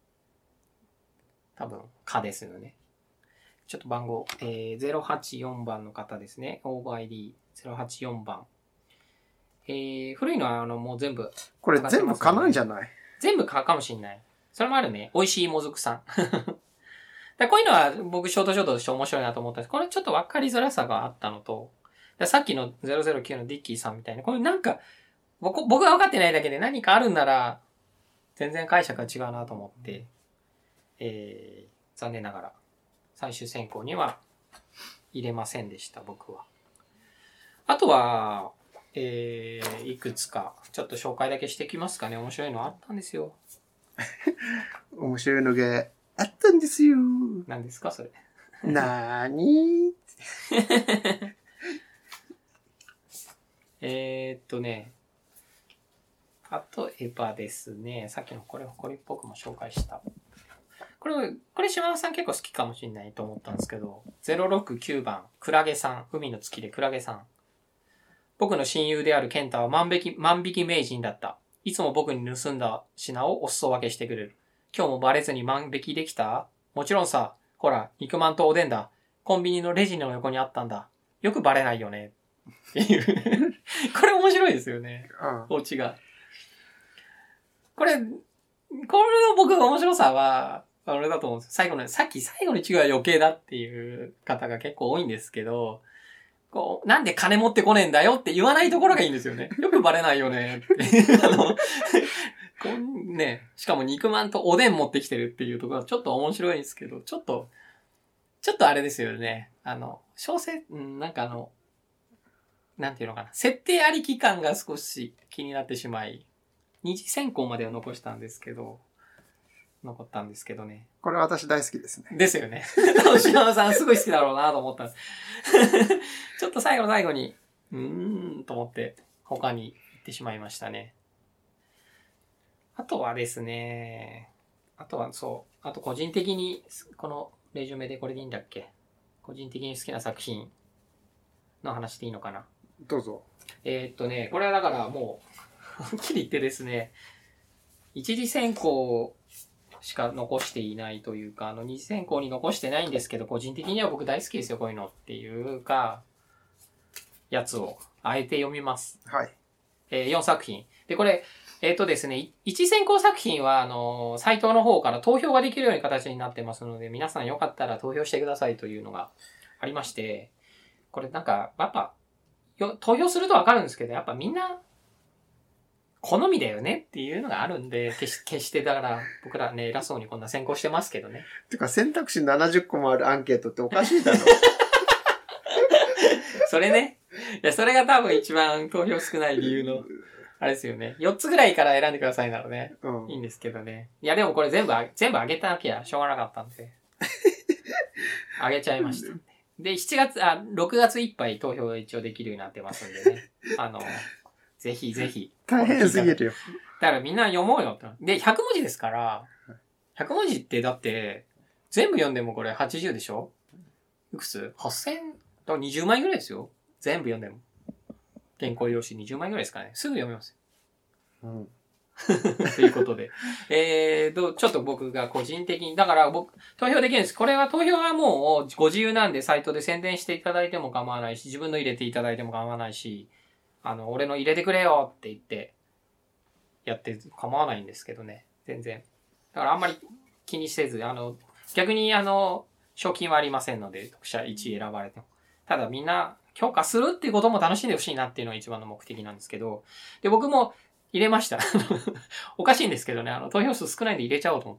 多分、蚊ですよね。ちょっと番号、084番の方ですね。OVID084 番。古いのはもう全部。 これ全部蚊なんじゃない？ 全部蚊かもしんない。それもあるね。美味しいもずくさん。こういうのは僕ショートとして面白いなと思ったんです。これちょっと分かりづらさがあったのと、さっきの009のディッキーさんみたいな、これなんか、僕が分かってないだけで何かあるんなら、全然解釈が違うなと思って、残念ながら、最終選考には入れませんでした、僕は。あとは、いくつか、ちょっと紹介だけしてきますかね。面白いのあったんですよ。 面白いのがあったんですよ。 何ですか、それ。 なーに例えばですね、さっきのこれっぽくも紹介した。これ島田さん結構好きかもしれないと思ったんですけど、069番、クラゲさん、海の月でクラゲさん。僕の親友である健太は万引き名人だった。いつも僕に盗んだ品をお裾分けしてくれる。今日もバレずに万引きできた？もちろんさ、ほら、肉まんとおでんだ。 コンビニのレジの横にあったんだ。よくバレないよね。っていう。これ面白いですよね。オチが。これの僕の面白さは、あれだと思うんですよ。最後の一行は余計だっていう方が結構多いんですけど、こう、なんで金持ってこねえんだよって言わないところがいいんですよね。よくバレないよねって。しかも肉まんとおでん持ってきてるっていうところはちょっと面白いんですけど、ちょっとあれですよね。小説、なんていうのかな。設定ありき感が少し気になってしまい、二次選考までは残ったんですけどね。 これ私大好きですね。 ですよね。島田さんすごい好きだろうなと思ったんです。ちょっと最後に、と思って、他に行ってしまいましたね。あとはですね、あと個人的に、このレジュメでこれでいいんだっけ？個人的に好きな作品の話でいいのかな？ どうぞ。 これはだからもう、はっきり言ってですね、一次選考しか残していないというか、二次選考に残してないんですけど、個人的には僕大好きですよ、こういうのっていうか、やつを、あえて読みます。 はい。 4作品。で、これ、ですね、一選考作品は、サイトの方から投票ができるように形になってますので、皆さんよかったら投票してくださいというのがありまして、これなんか、やっぱ、投票するとわかるんですけど、やっぱみんな、好みだよねっていうのがあるんで、決してだから僕らね、偉そうにこんな選考してますけどね。 てか選択肢70個もあるアンケートっておかしいだろ。 それね。いや、それが多分一番投票少ない理由の、あれですよね。4つぐらいから選んでくださいなのね。いいんですけどね。いや、でもこれ全部上げたなきゃしょうがなかったんで。上げちゃいました。で、6月いっぱい投票一応できるようになってますんでね。ぜひぜひ。 大変すぎるよ。 だからみんな読もうよって。で、100文字ですから、100文字ってだって、全部読んでもこれ80でしょ？いくつ？ 8000？ だから20枚ぐらいですよ。全部読んでも。原稿用紙20枚ぐらいですかね。すぐ読めます。ということで。ちょっと僕が個人的に、だから投票できるんです。これは投票はもうご自由なんで、サイトで宣伝していただいても構わないし、自分の入れていただいても構わないし、俺の入れてくれよって言って、やって構わないんですけどね。全然。だからあんまり気にせず、逆に賞金はありませんので、読者1位選ばれても。ただみんな評価するっていうことも楽しんでほしいなっていうのが一番の目的なんですけど、で、僕も入れました。おかしいんですけどね、投票数少ないんで入れちゃおうと思って。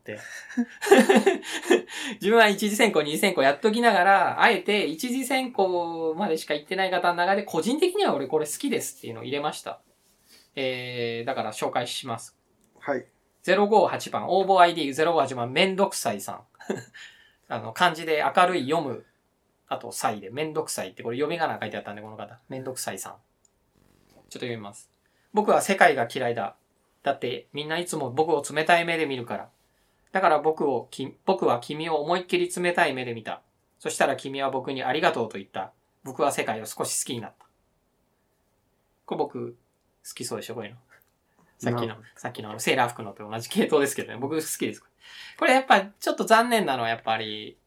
自分は一次選考、二次選考やっときながら、あえて一次選考までしか行ってない方の中で、個人的には俺これ好きですっていうのを入れました。だから紹介します。 はい。 058番、応募 ID058 番、めんどくさいさん。漢字で明るい読む、あと、さいで、めんどくさいって、これ読み仮名書いてあったんで、この方。めんどくさいさん。ちょっと読みます。僕は世界が嫌いだ。だって、みんないつも僕を冷たい目で見るから。だから僕は君を思いっきり冷たい目で見た。そしたら君は僕にありがとうと言った。僕は世界を少し好きになった。これ僕、好きそうでしょ、こういうの。さっきのセーラー服のと同じ系統ですけどね。僕好きです。これやっぱちょっと残念なのはやっぱり、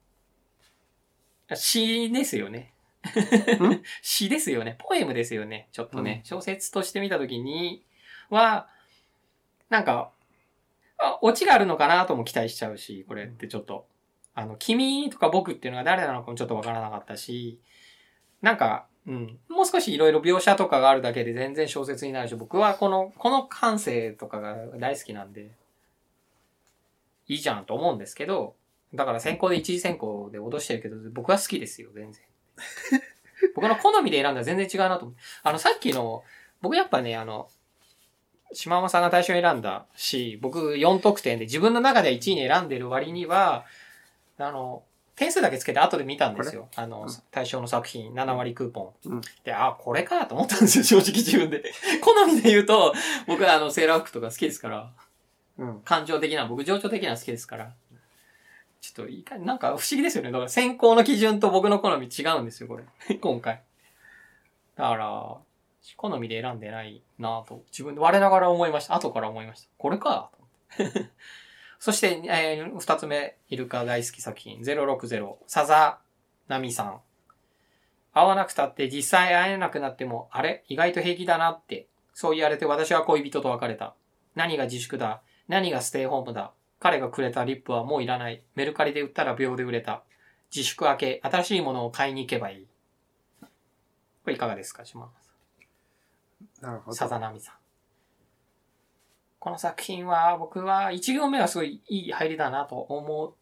詩ですよね。詩ですよね。ポエムですよね。ちょっとね。小説として見たときには、なんか、オチがあるのかなとも期待しちゃうし、これってちょっと、君とか僕っていうのが誰なのかもちょっとわからなかったし、なんか、もう少しいろいろ描写とかがあるだけで全然小説になるし、僕はこの感性とかが大好きなんで、いいじゃんと思うんですけど、だから選考で一次選考で脅してるけど、僕は好きですよ、全然。僕の好みで選んだら全然違うなと思う。さっきの、僕やっぱね、島山さんが対象に選んだし、僕4得点で自分の中で1位に選んでる割には、点数だけつけて後で見たんですよ。対象の作品、7割クーポン。で、これかと思ったんですよ、正直自分で。好みで言うと、僕はセーラー服とか好きですから。感情的な、僕情緒的な好きですから。ちょっと、なんか不思議ですよね。だから選考の基準と僕の好み違うんですよ、これ。今回。だから、好みで選んでないなぁと、自分で我ながら思いました。後から思いました。これかと思って。そして、二つ目、イルカ大好き作品、060、サザナミさん。会わなくたって実際会えなくなっても、あれ意外と平気だなって。そう言われて私は恋人と別れた。何が自粛だ。何がステイホームだ。彼がくれたリップはもういらない。メルカリで売ったら秒で売れた。自粛明け、新しいものを買いに行けばいい。これいかがですか、島田さん。なるほど。 さざなみさん。この作品は僕は1行目がすごいいい入りだなと思って、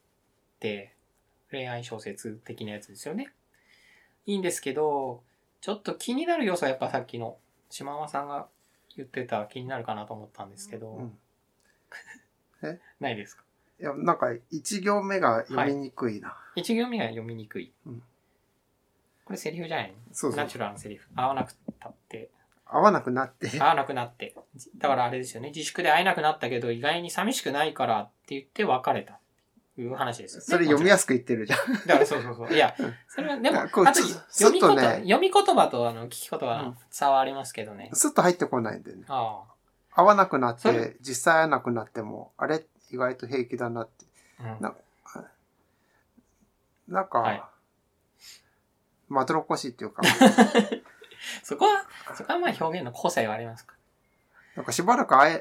恋愛小説的なやつですよね。いいんですけど、ちょっと気になる要素はやっぱさっきの島間さんが言ってた気になるかなと思ったんですけど。ないですか？ いや、なんか1行目が読みにくいな。 1行目が読みにくい。これセリフじゃないの？そうそう。ナチュラルなセリフ。会わなくたって。 会わなくなって。 会わなくなって。だからあれですよね。自粛で会えなくなったけど、意外に寂しくないからって言って別れた。いう話ですよね。 それ読みやすく言ってるじゃん。 だからそうそうそう。いや、それは、でも、あと読み言葉と聞き言葉の差はありますけどね。 スッと入ってこないんでね。会わなくなって、実際会えなくなっても、あれ意外と平気だなって。なんか、まどろっこしいっていうか。 そこはまあ表現の個性はありますか？ なんかしばらく会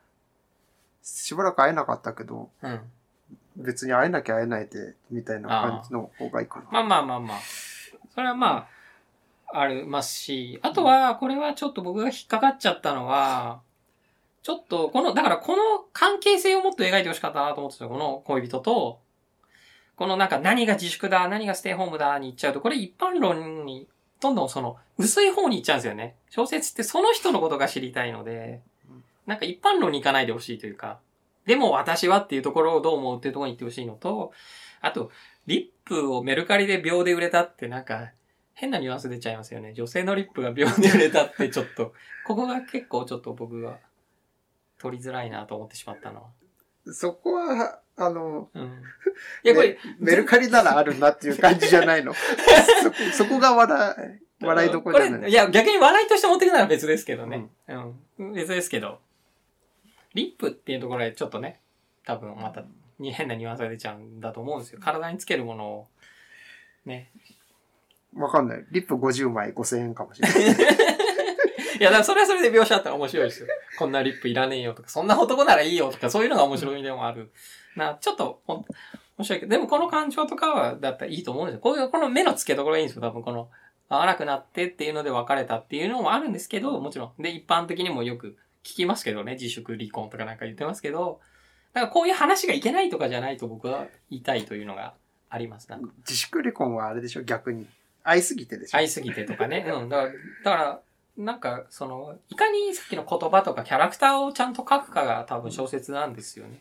えなかったけど、別に会えなきゃ会えないで、みたいな感じの方がいいかな。 まあ。それはまあ、ありますし、あとは、これはちょっと僕が引っかかっちゃったのは、ちょっと、だからこの関係性をもっと描いてほしかったなと思ってたこの恋人と、このなんか何が自粛だ、何がステイホームだに行っちゃうと、これ一般論に、どんどん薄い方に行っちゃうんですよね。小説ってその人のことが知りたいので、なんか一般論に行かないでほしいというか、でも私はっていうところをどう思うっていうところに行ってほしいのと、あと、リップをメルカリで秒で売れたってなんか、変なニュアンス出ちゃいますよね。女性のリップが秒で売れたってちょっと、ここが結構ちょっと僕は取りづらいなと思ってしまったのは。 そこは、いやこれ、メルカリならあるなっていう感じじゃないの。そこが笑いどころじゃない。 いや、逆に笑いとして持っていくなら別ですけどね。別ですけど。リップっていうところでちょっとね、多分また変なニュアンスが出ちゃうんだと思うんですよ。体につけるものを、ね。 わかんない。リップ50枚5000円かもしれない。 いや、だからそれはそれで描写あったら面白いですよ。こんなリップいらねえよとか、そんな男ならいいよとか、そういうのが面白いでもある。ちょっと、面白いけど、でもこの感情とかは、だったらいいと思うんですよ。この目の付けどころがいいんですよ。多分会わなくなってっていうので別れたっていうのもあるんですけど、もちろん。で、一般的にもよく聞きますけどね、自粛離婚とかなんか言ってますけど、だからこういう話がいけないとかじゃないと僕は言いたいというのがあります。 自粛離婚はあれでしょ、逆に。会いすぎてでしょ。 会いすぎてとかね。だから、なんか、いかにさっきの言葉とかキャラクターをちゃんと書くかが多分小説なんですよね。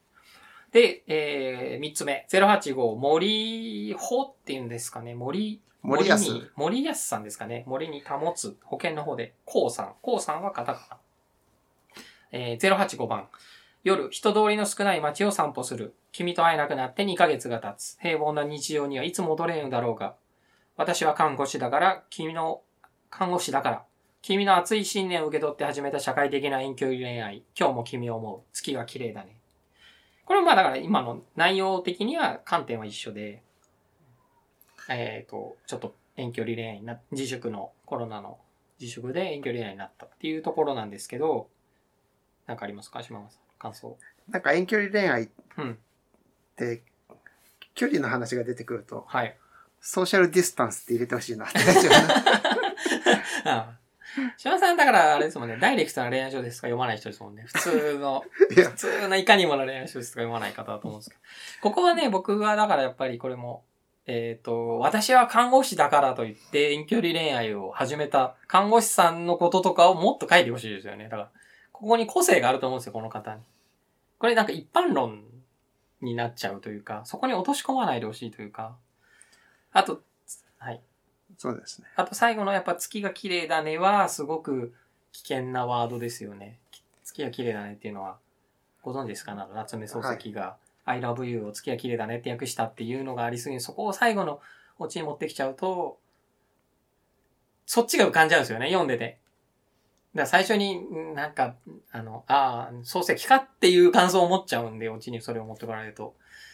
で、三つ目。085、森保っていうんですかね。森安さんですかね。森に保つ。保険の方で、こうさんはカタカナ。085番。夜、人通りの少ない街を散歩する。君と会えなくなって2ヶ月が経つ。平凡な日常にはいつ戻れんだろうが。私は看護師だから、君の熱い信念を受け取って始めた社会的な遠距離恋愛。今日も君を思う。月が綺麗だね。これはまあだから今の内容的には観点は一緒で、ちょっと遠距離恋愛コロナの自粛で遠距離恋愛になったっていうところなんですけど、なんかありますか、島間さん。感想。 なんか遠距離恋愛って、距離の話が出てくると、 はい。 ソーシャルディスタンスって入れてほしいなって感じがな。島さんだからあれですもんね、ダイレクトな恋愛小説とか読まない人ですもんね。普通のいかにもな恋愛小説とか読まない方だと思うんですけど。ここはね、僕はだからやっぱりこれも、私は看護師だからと言って遠距離恋愛を始めた看護師さんのこととかをもっと書いてほしいですよね。だから、ここに個性があると思うんですよ、この方に。これなんか一般論になっちゃうというか、そこに落とし込まないでほしいというか。あと、はい。 そうですね。 あと最後のやっぱ月が綺麗だねはすごく危険なワードですよね。月が綺麗だねっていうのはご存知ですか？夏目漱石が I love you を月が綺麗だねって訳したっていうのがありすぎる。そこを最後のオチに持ってきちゃうと、そっちが浮かんじゃうんですよね、読んでて。だから最初になんか、漱石かっていう感想を持っちゃうんで、オチにそれを持ってこられると。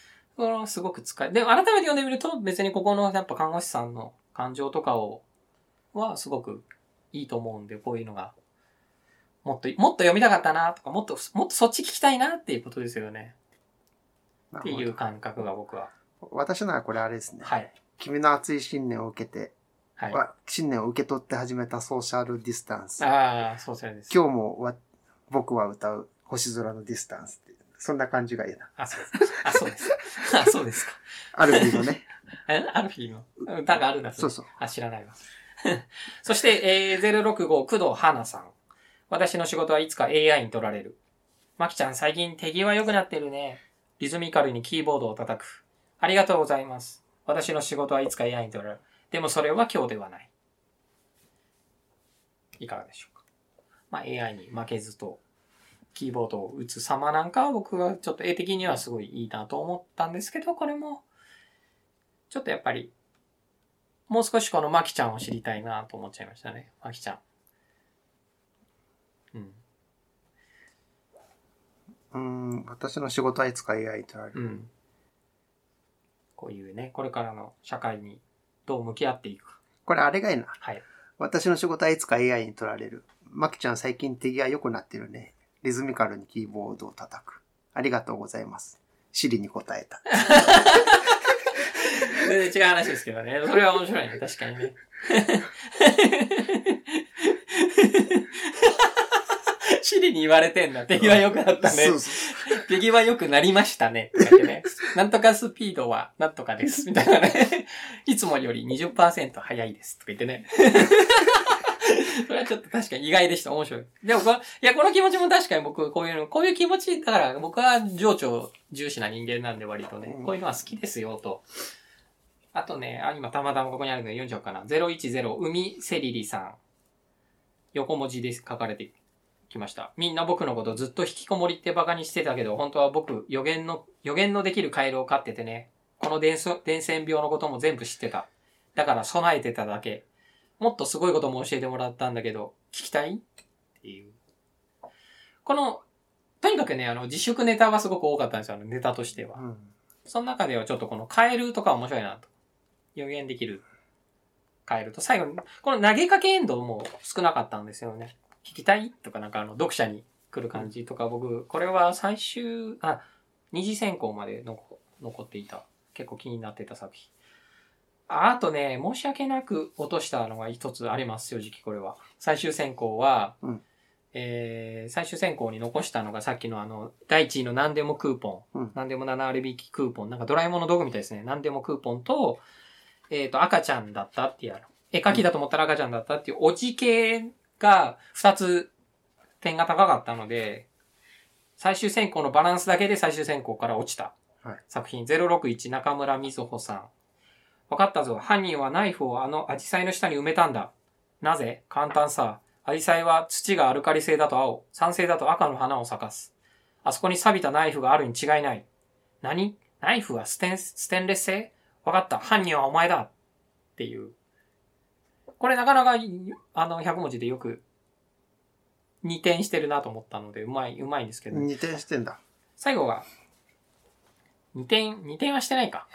このすごく使い、で、改めて読んでみると別にここのやっぱ看護師さんの感情とかはすごくいいと思うんで、こういうのが、もっと読みたかったなとか、もっとそっち聞きたいなっていうことですよね。っていう感覚が僕は。 私のはこれあれですね。 はい。 君の熱い信念を受けて、 はい。 信念を受け取って始めたソーシャルディスタンス。 ああ、ソーシャルです。 今日も僕は歌う星空のディスタンスって。そんな感じがいいな。 あ、そうです。あ、そうですか。 アルフィーのね。 アルフィーの歌があるんだ。 そうそう。 あ、知らないわ。そして、065工藤花さん。私の仕事はいつか AI に取られる。まきちゃん最近手際良くなってるね。リズミカルにキーボードを叩く。ありがとうございます。私の仕事はいつか AI に取られる。でもそれは今日ではない。いかがでしょうか。まあ AI に負けずとキーボードを打つ様なんかは僕はちょっと絵的にはすごいいいなと思ったんですけど、これもちょっとやっぱりもう少しこのまきちゃんを知りたいなと思っちゃいましたね。まきちゃん。 私の仕事はいつか AI に取られる。うん。 こういうね、これからの社会にどう向き合っていくか。 これあれがいいな。 はい。 私の仕事はいつか AI に取られる。まきちゃん最近手際良くなってるね。リズミカルにキーボードを叩く。ありがとうございます。シリに答えた。 全然違う話ですけどね。それは面白いね。確かにね。シリに言われてんだ。手際良くなったね。そうそう。手際良くなりましたね。とか言ってね。なんとかスピードはなんとかです。みたいなね。いつもより 20% 早いです。とか言ってね。それはちょっと確かに意外でした。面白い。でもこの気持ちも確かに僕、こういう気持ち、だから僕は情緒重視な人間なんで割とね、こういうのは好きですよ、と。あとね、今たまたまここにあるので読んじゃおうかな。010、海セリリさん。横文字で書かれてきました。みんな僕のことずっと引きこもりってバカにしてたけど、本当は僕、予言のできるカエルを飼っててね、この伝染病のことも全部知ってた。だから備えてただけ。もっとすごいことも教えてもらったんだけど、聞きたいっていう。とにかくね、自粛ネタがすごく多かったんですよ、ネタとしては。その中ではちょっとこのカエルとか面白いなと。予言できるカエルと、最後に、この投げかけエンドも少なかったんですよね。聞きたいとか読者に来る感じとか、僕、これは二次選考まで残っていた。結構気になってた作品。あとね、申し訳なく落としたのが一つあります、正直これは。最終選考は、最終選考に残したのがさっきの第1位の何でもクーポン。何でも7割引きクーポン。なんかドラえもんの道具みたいですね。何でもクーポンと、赤ちゃんだったっていう絵描きだと思ったら赤ちゃんだったっていうオチ系が2つ点が高かったので、最終選考のバランスだけで最終選考から落ちた作品。061中村みずほさん。わかったぞ。犯人はナイフをアジサイの下に埋めたんだ。なぜ？簡単さ。アジサイは土がアルカリ性だと青、酸性だと赤の花を咲かす。あそこに錆びたナイフがあるに違いない。何？ナイフはステンレス製？わかった。犯人はお前だ。っていう。これなかなか、100文字でよく、二転してるなと思ったので、うまいんですけど。 二転してんだ。 最後が、二転はしてないか。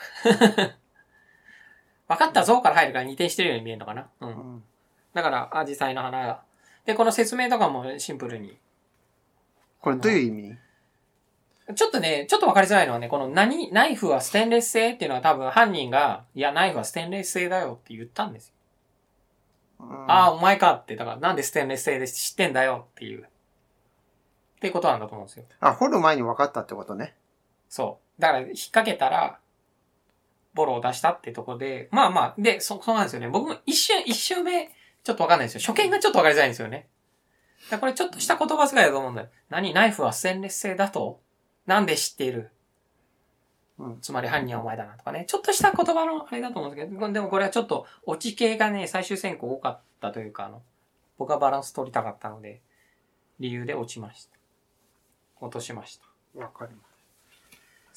わかったぞから入るから二転してるように見えるのかな。うん。だから、アジサイの花が。で、この説明とかもシンプルに。 これどういう意味？ ちょっとわかりづらいのはね、このナイフはステンレス製っていうのは多分犯人が、いや、ナイフはステンレス製だよって言ったんですよ。ああ、お前かって。だからなんでステンレス製で知ってんだよっていう。っていうことなんだと思うんですよ。 掘る前に分かったってことね。 そう。だから引っ掛けたら、ボロを出したってとこで、まあ、で、そうなんですよね。僕も一瞬目、ちょっとわかんないですよ。初見がちょっとわかりづらいんですよね。だからこれちょっとした言葉遣いだと思うんだよ。ナイフはステンレス製だと？なんで知っている？つまり犯人はお前だなとかね。ちょっとした言葉のあれだと思うんですけど、でもこれはちょっとオチ系がね、最終選考多かったというか、僕はバランス取りたかったので、理由で落ちました。落としました。 わかります。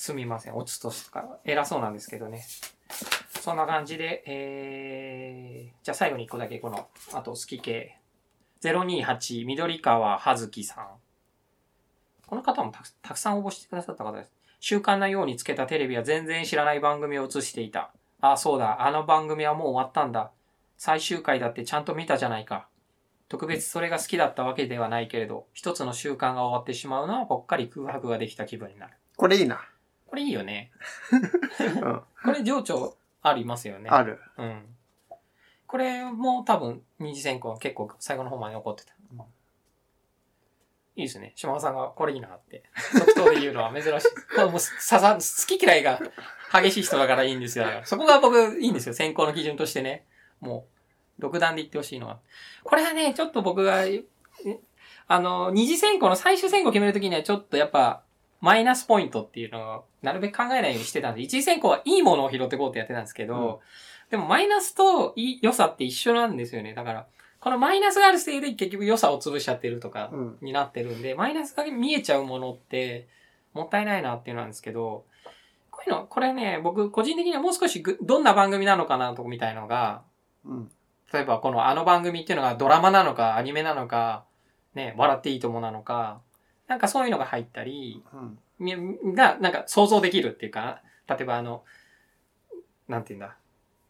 すみません。落ちとすか偉そうなんですけどね。そんな感じで、じゃあ最後に1個だけあと好き系。028、緑川葉月さん。この方もたくさん応募してくださった方です。 習慣なようにつけたテレビは全然知らない番組を映していた。あ、そうだ、あの番組はもう終わったんだ。最終回だってちゃんと見たじゃないか。特別それが好きだったわけではないけれど、一つの習慣が終わってしまうのはぽっかり空白ができた気分になる。 これいいな。 これいいよね。 うん、これ情緒ありますよね。 ある。 うん。これも多分二次選考結構最後の方まで残ってた。うん、いいですね。島田さんがこれいいなって。即答で言うのは珍しい。これもう好き嫌いが激しい人だからいいんですよ。そこが僕いいんですよ。選考の基準としてね。もう、独断で言ってほしいのは。これはね、ちょっと僕が、二次選考の最終選考を決めるときにはちょっとやっぱ、マイナスポイントっていうのをなるべく考えないようにしてたんで、一次選考はいいものを拾ってこうってやってたんですけど、でもマイナスと良さって一緒なんですよね。だから、このマイナスがあるせいで結局良さを潰しちゃってるとかになってるんで、マイナスが見えちゃうものってもったいないなっていうのなんですけど、こういうの、これね、僕個人的にはもう少しどんな番組なのかなとみたいのが、例えばこのあの番組っていうのがドラマなのかアニメなのか、ね、笑っていいともなのか、なんかそういうのが入ったり、がなんか想像できるっていうか、例えばなんていうんだ、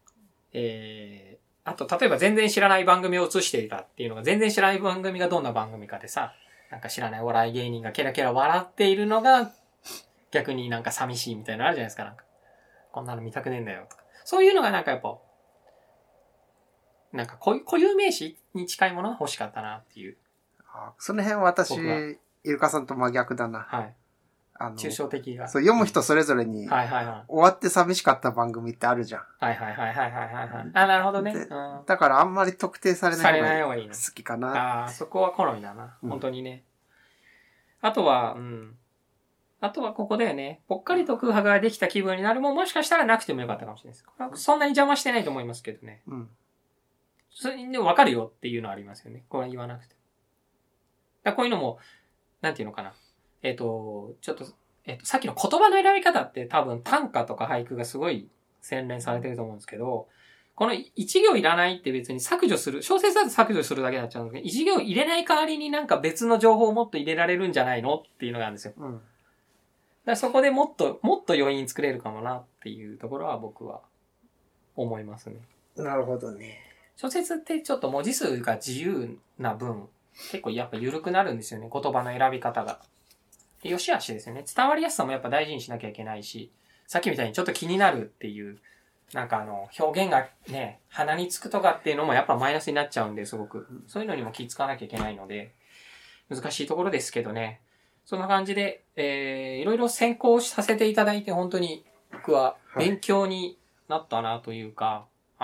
あと、例えば全然知らない番組を映していたっていうのが、全然知らない番組がどんな番組かでさ、なんか知らないお笑い芸人がケラケラ笑っているのが、逆になんか寂しいみたいなのあるじゃないですか、なんか。こんなの見たくねえんだよ、とか。そういうのがなんかやっぱ、なんか固有名詞に近いものが欲しかったなっていう。 その辺私、イルカさんと真逆だな。 はい。抽象的が。 そう、読む人それぞれに、終わって寂しかった番組ってあるじゃん。 はいはいはいはいはいはい。あ、なるほどね。 だからあんまり特定されない方がいい。 好きかな。 そこは好みだな。本当にね。あとはここだよね。ぽっかりと空白ができた気分になるもしかしたらなくてもよかったかもしれないです。これはそんなに邪魔してないと思いますけどね。それでも分かるよっていうのはありますよね。これ言わなくて。こういうのも、なんていうのかな。ちょっと、さっきの言葉の選び方って多分短歌とか俳句がすごい洗練されてると思うんですけど、この一行いらないって別に削除する、小説だと削除するだけになっちゃうんですけど、一行入れない代わりになんか別の情報をもっと入れられるんじゃないのっていうのがあるんですよ。だからそこでもっと余韻作れるかもなっていうところは僕は思いますね。 なるほどね。 小説ってちょっと文字数が自由な分、結構やっぱ緩くなるんですよね。言葉の選び方が。で、良し悪しですよね。伝わりやすさもやっぱ大事にしなきゃいけないし、さっきみたいにちょっと気になるっていう、なんか表現がね、鼻につくとかっていうのもやっぱマイナスになっちゃうんで、すごく。そういうのにも気ぃつかなきゃいけないので、難しいところですけどね。そんな感じで、いろいろ選考させていただいて、本当に僕は勉強になったなというか、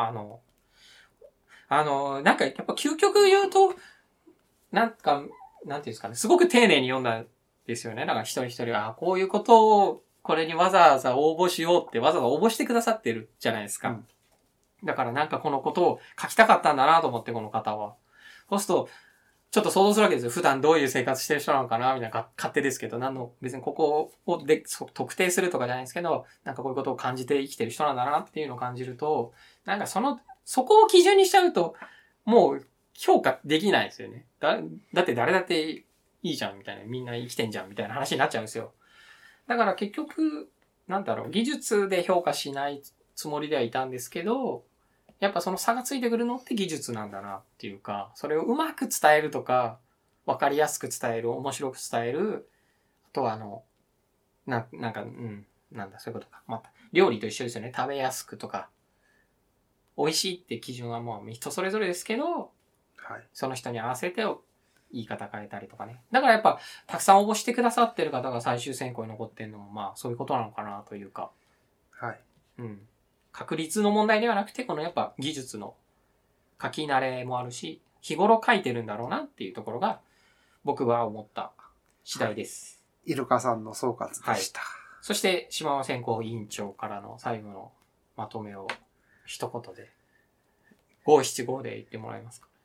なんかやっぱ究極言うと、なんていうんですかね、すごく丁寧に読んだんですよね。なんか一人一人が、こういうことを、これにわざわざ応募しようってわざわざ応募してくださってるじゃないですか。だからなんかこのことを書きたかったんだなと思って、この方は。そうすると、ちょっと想像するわけですよ。普段どういう生活してる人なのかなみたいな、勝手ですけど、別にここを特定するとかじゃないですけど、なんかこういうことを感じて生きてる人なんだなっていうのを感じると、なんかそこを基準にしちゃうと、もう評価できないですよね。だって誰だっていいじゃんみたいな、みんな生きてんじゃんみたいな話になっちゃうんですよ。だから結局、技術で評価しないつもりではいたんですけど、やっぱその差がついてくるのって技術なんだなっていうか、それをうまく伝えるとか、わかりやすく伝える、面白く伝える、あとはそういうことか。また、料理と一緒ですよね。食べやすくとか、美味しいって基準はもう人それぞれですけど、その人に合わせて言い方変えたりとかね。だからやっぱ、たくさん応募してくださってる方が最終選考に残ってるのも、そういうことなのかなというか。確率の問題ではなくて、このやっぱ技術の書き慣れもあるし、日頃書いてるんだろうなっていうところが、僕は思った次第です。 イルカさんの総括でした。 そして、島尾選考委員長からの最後のまとめを一言で、575で言ってもらえますか。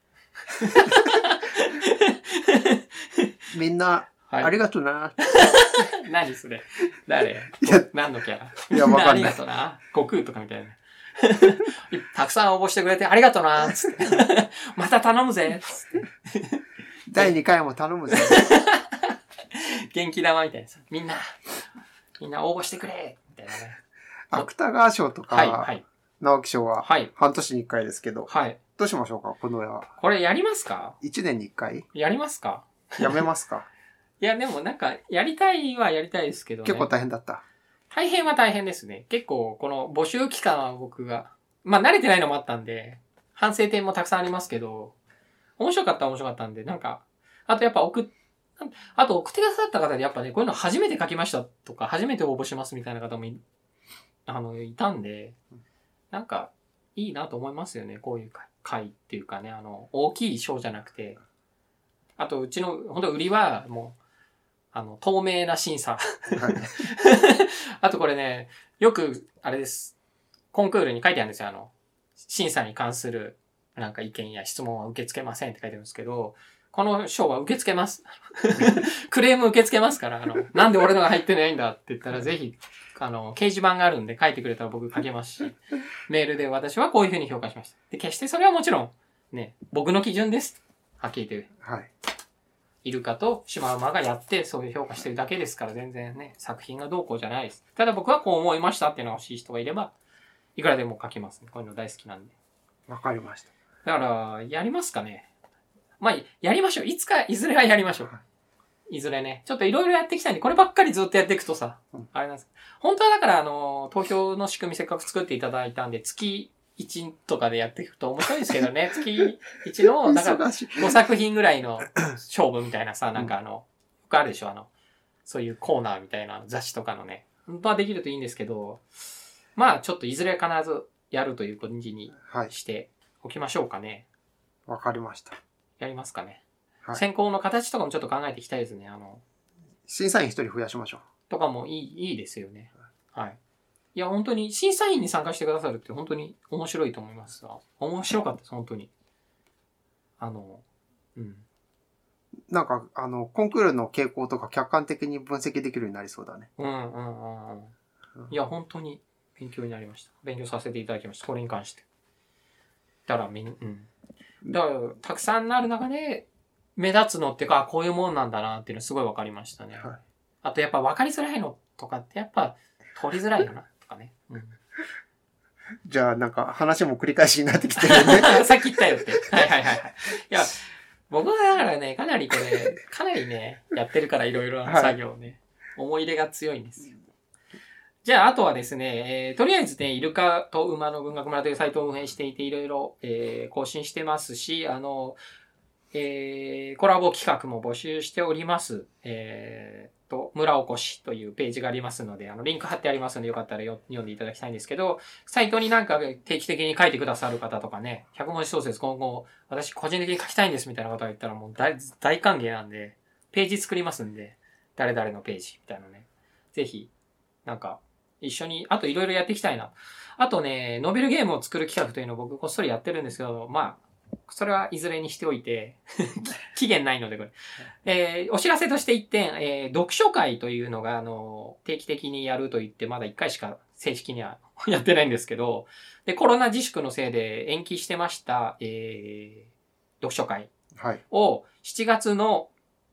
みんな、ありがとうな。 何それ誰何のキャラいや、わかんない。 ありがとうな。悟空とかみたいな。たくさん応募してくれてありがとうな。つって。また頼むぜ。つって。 第2回も頼むぜ。 元気玉みたいなさ。みんな、 みんな応募してくれみたいなね。 芥川賞とか、 はい、はい。 直木賞は、半年に1回ですけど、 はい。 どうしましょうか、この絵は。 これやりますか ?1 年に1回やりますかやめますかいや、でもなんか、やりたいはやりたいですけどね。 結構大変だった。 大変は大変ですね。結構、この募集期間は僕が、まあ慣れてないのもあったんで、反省点もたくさんありますけど、面白かったんで、なんか、あとやっぱ送ってくださった方でやっぱね、こういうの初めて書きましたとか、初めて応募しますみたいな方もいたんで、なんか、いいなと思いますよね。こういう会っていうかね、大きい賞じゃなくて、あと、うちの、本当売りは、もう、透明な審査。はい、あとこれね、よく、あれです。コンクールに書いてあるんですよ。審査に関する、なんか意見や質問は受け付けませんって書いてあるんですけど、この賞は受け付けます。クレーム受け付けますから、なんで俺のが入ってないんだって言ったら、ぜひ、掲示板があるんで書いてくれたら僕書けますし、メールで私はこういうふうに評価しました。で、決してそれはもちろん、ね、僕の基準です。はっきり言って。はい。イルカとシマウマがやってそういう評価してるだけですから全然ね、作品がどうこうじゃないです。ただ僕はこう思いましたっていうのが欲しい人がいれば、いくらでも書きますね。こういうの大好きなんで。 わかりました。 だから、やりますかね。まあ、やりましょう。いずれはやりましょう。いずれね。ちょっといろいろやっていきたいんで、こればっかりずっとやっていくとさ、あれなんです。本当はだから、投票の仕組みせっかく作っていただいたんで、月1とかでやっていくと面白いですけどね。月1の、だから5作品ぐらいの勝負みたいなさ、なんかよくあるでしょ、そういうコーナーみたいな雑誌とかのね。本当はできるといいんですけど、まあちょっといずれ必ずやるという感じにしておきましょうかね。 わかりました。 やりますかね。 はい、 選考の形とかもちょっと考えていきたいですね。 審査員一人増やしましょう。 とかもいいですよね。はい。いや、本当に、審査員に参加してくださるって本当に面白いと思いますわ。面白かったです、本当に。うん。 なんか、コンクールの傾向とか客観的に分析できるようになりそうだね。 うん。いや、本当に勉強になりました。勉強させていただきました。これに関して。だから、だから、たくさんなる中で、目立つのってか、こういうもんなんだなっていうのすごい分かりましたね。はい、あとやっぱ分かりづらいのとかってやっぱ取りづらいよな、とかね。うん、 じゃあなんか話も繰り返しになってきてるね。 さっき言ったよって。はい。いや、僕はだからね、かなりね、やってるからいろいろな作業をね、はい、思い入れが強いんですよ。じゃあ、あとはですね、とりあえずね、イルカと馬の文学村というサイトを運営していて、いろいろ、更新してますし、コラボ企画も募集しております。村おこしというページがありますので、リンク貼ってありますので、よかったら読んでいただきたいんですけど、サイトになんか定期的に書いてくださる方とかね、100文字小説今後、私個人的に書きたいんですみたいな方が言ったらもう大歓迎なんで、ページ作りますんで、誰々のページみたいなね。ぜひ、なんか、一緒に、あといろいろやっていきたいな。あとね、ノベルゲームを作る企画というのを僕こっそりやってるんですけど、まあ、それはいずれにしておいて、期限ないのでこれ。お知らせとして1点、読書会というのが、定期的にやると言って、まだ1回しか正式にはやってないんですけど、で、コロナ自粛のせいで延期してました、読書会を7月の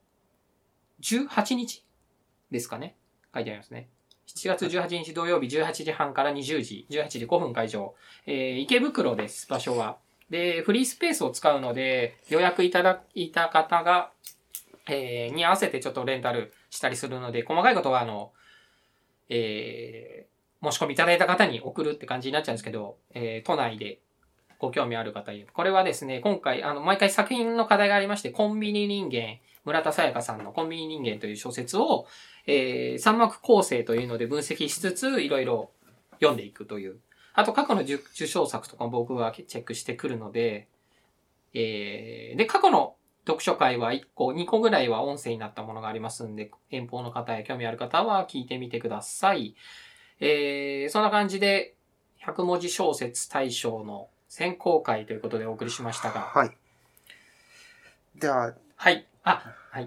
18日ですかね。書いてありますね。7月18日土曜日18時半から20時、18時5分会場。池袋です、場所は。で、フリースペースを使うので、予約いただいた方が、に合わせてちょっとレンタルしたりするので、細かいことは申し込みいただいた方に送るって感じになっちゃうんですけど、都内でご興味ある方に。これはですね、今回、毎回作品の課題がありまして、コンビニ人間、村田沙耶香さんのコンビニ人間という小説を、3幕構成というので分析しつつ、いろいろ読んでいくという。あと、過去の受賞作とかも僕はチェックしてくるので、で、過去の読書会は1個、2個ぐらいは音声になったものがありますんで、遠方の方や興味ある方は聞いてみてください。そんな感じで、100文字小説大賞の選考会ということでお送りしましたが。 はい。では。 はい。はい。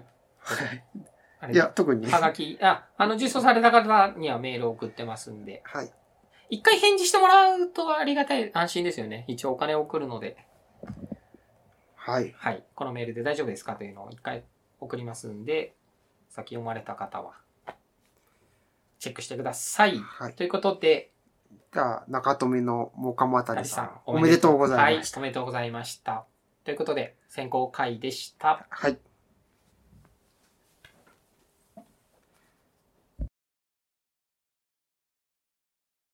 いや、特に。 はがき。受賞された方にはメールを送ってますんで。 はい。 一回返事してもらうとありがたい、安心ですよね。一応お金を送るので。 はい。 はい。このメールで大丈夫ですかというのを一回送りますんで、先読まれた方は。 チェックしてください。 はい。 ということで、 じゃあ、中富のもかまたりさん、おめでとうございました。 はい、おめでとうございました。ということで、選考会でした。 はい。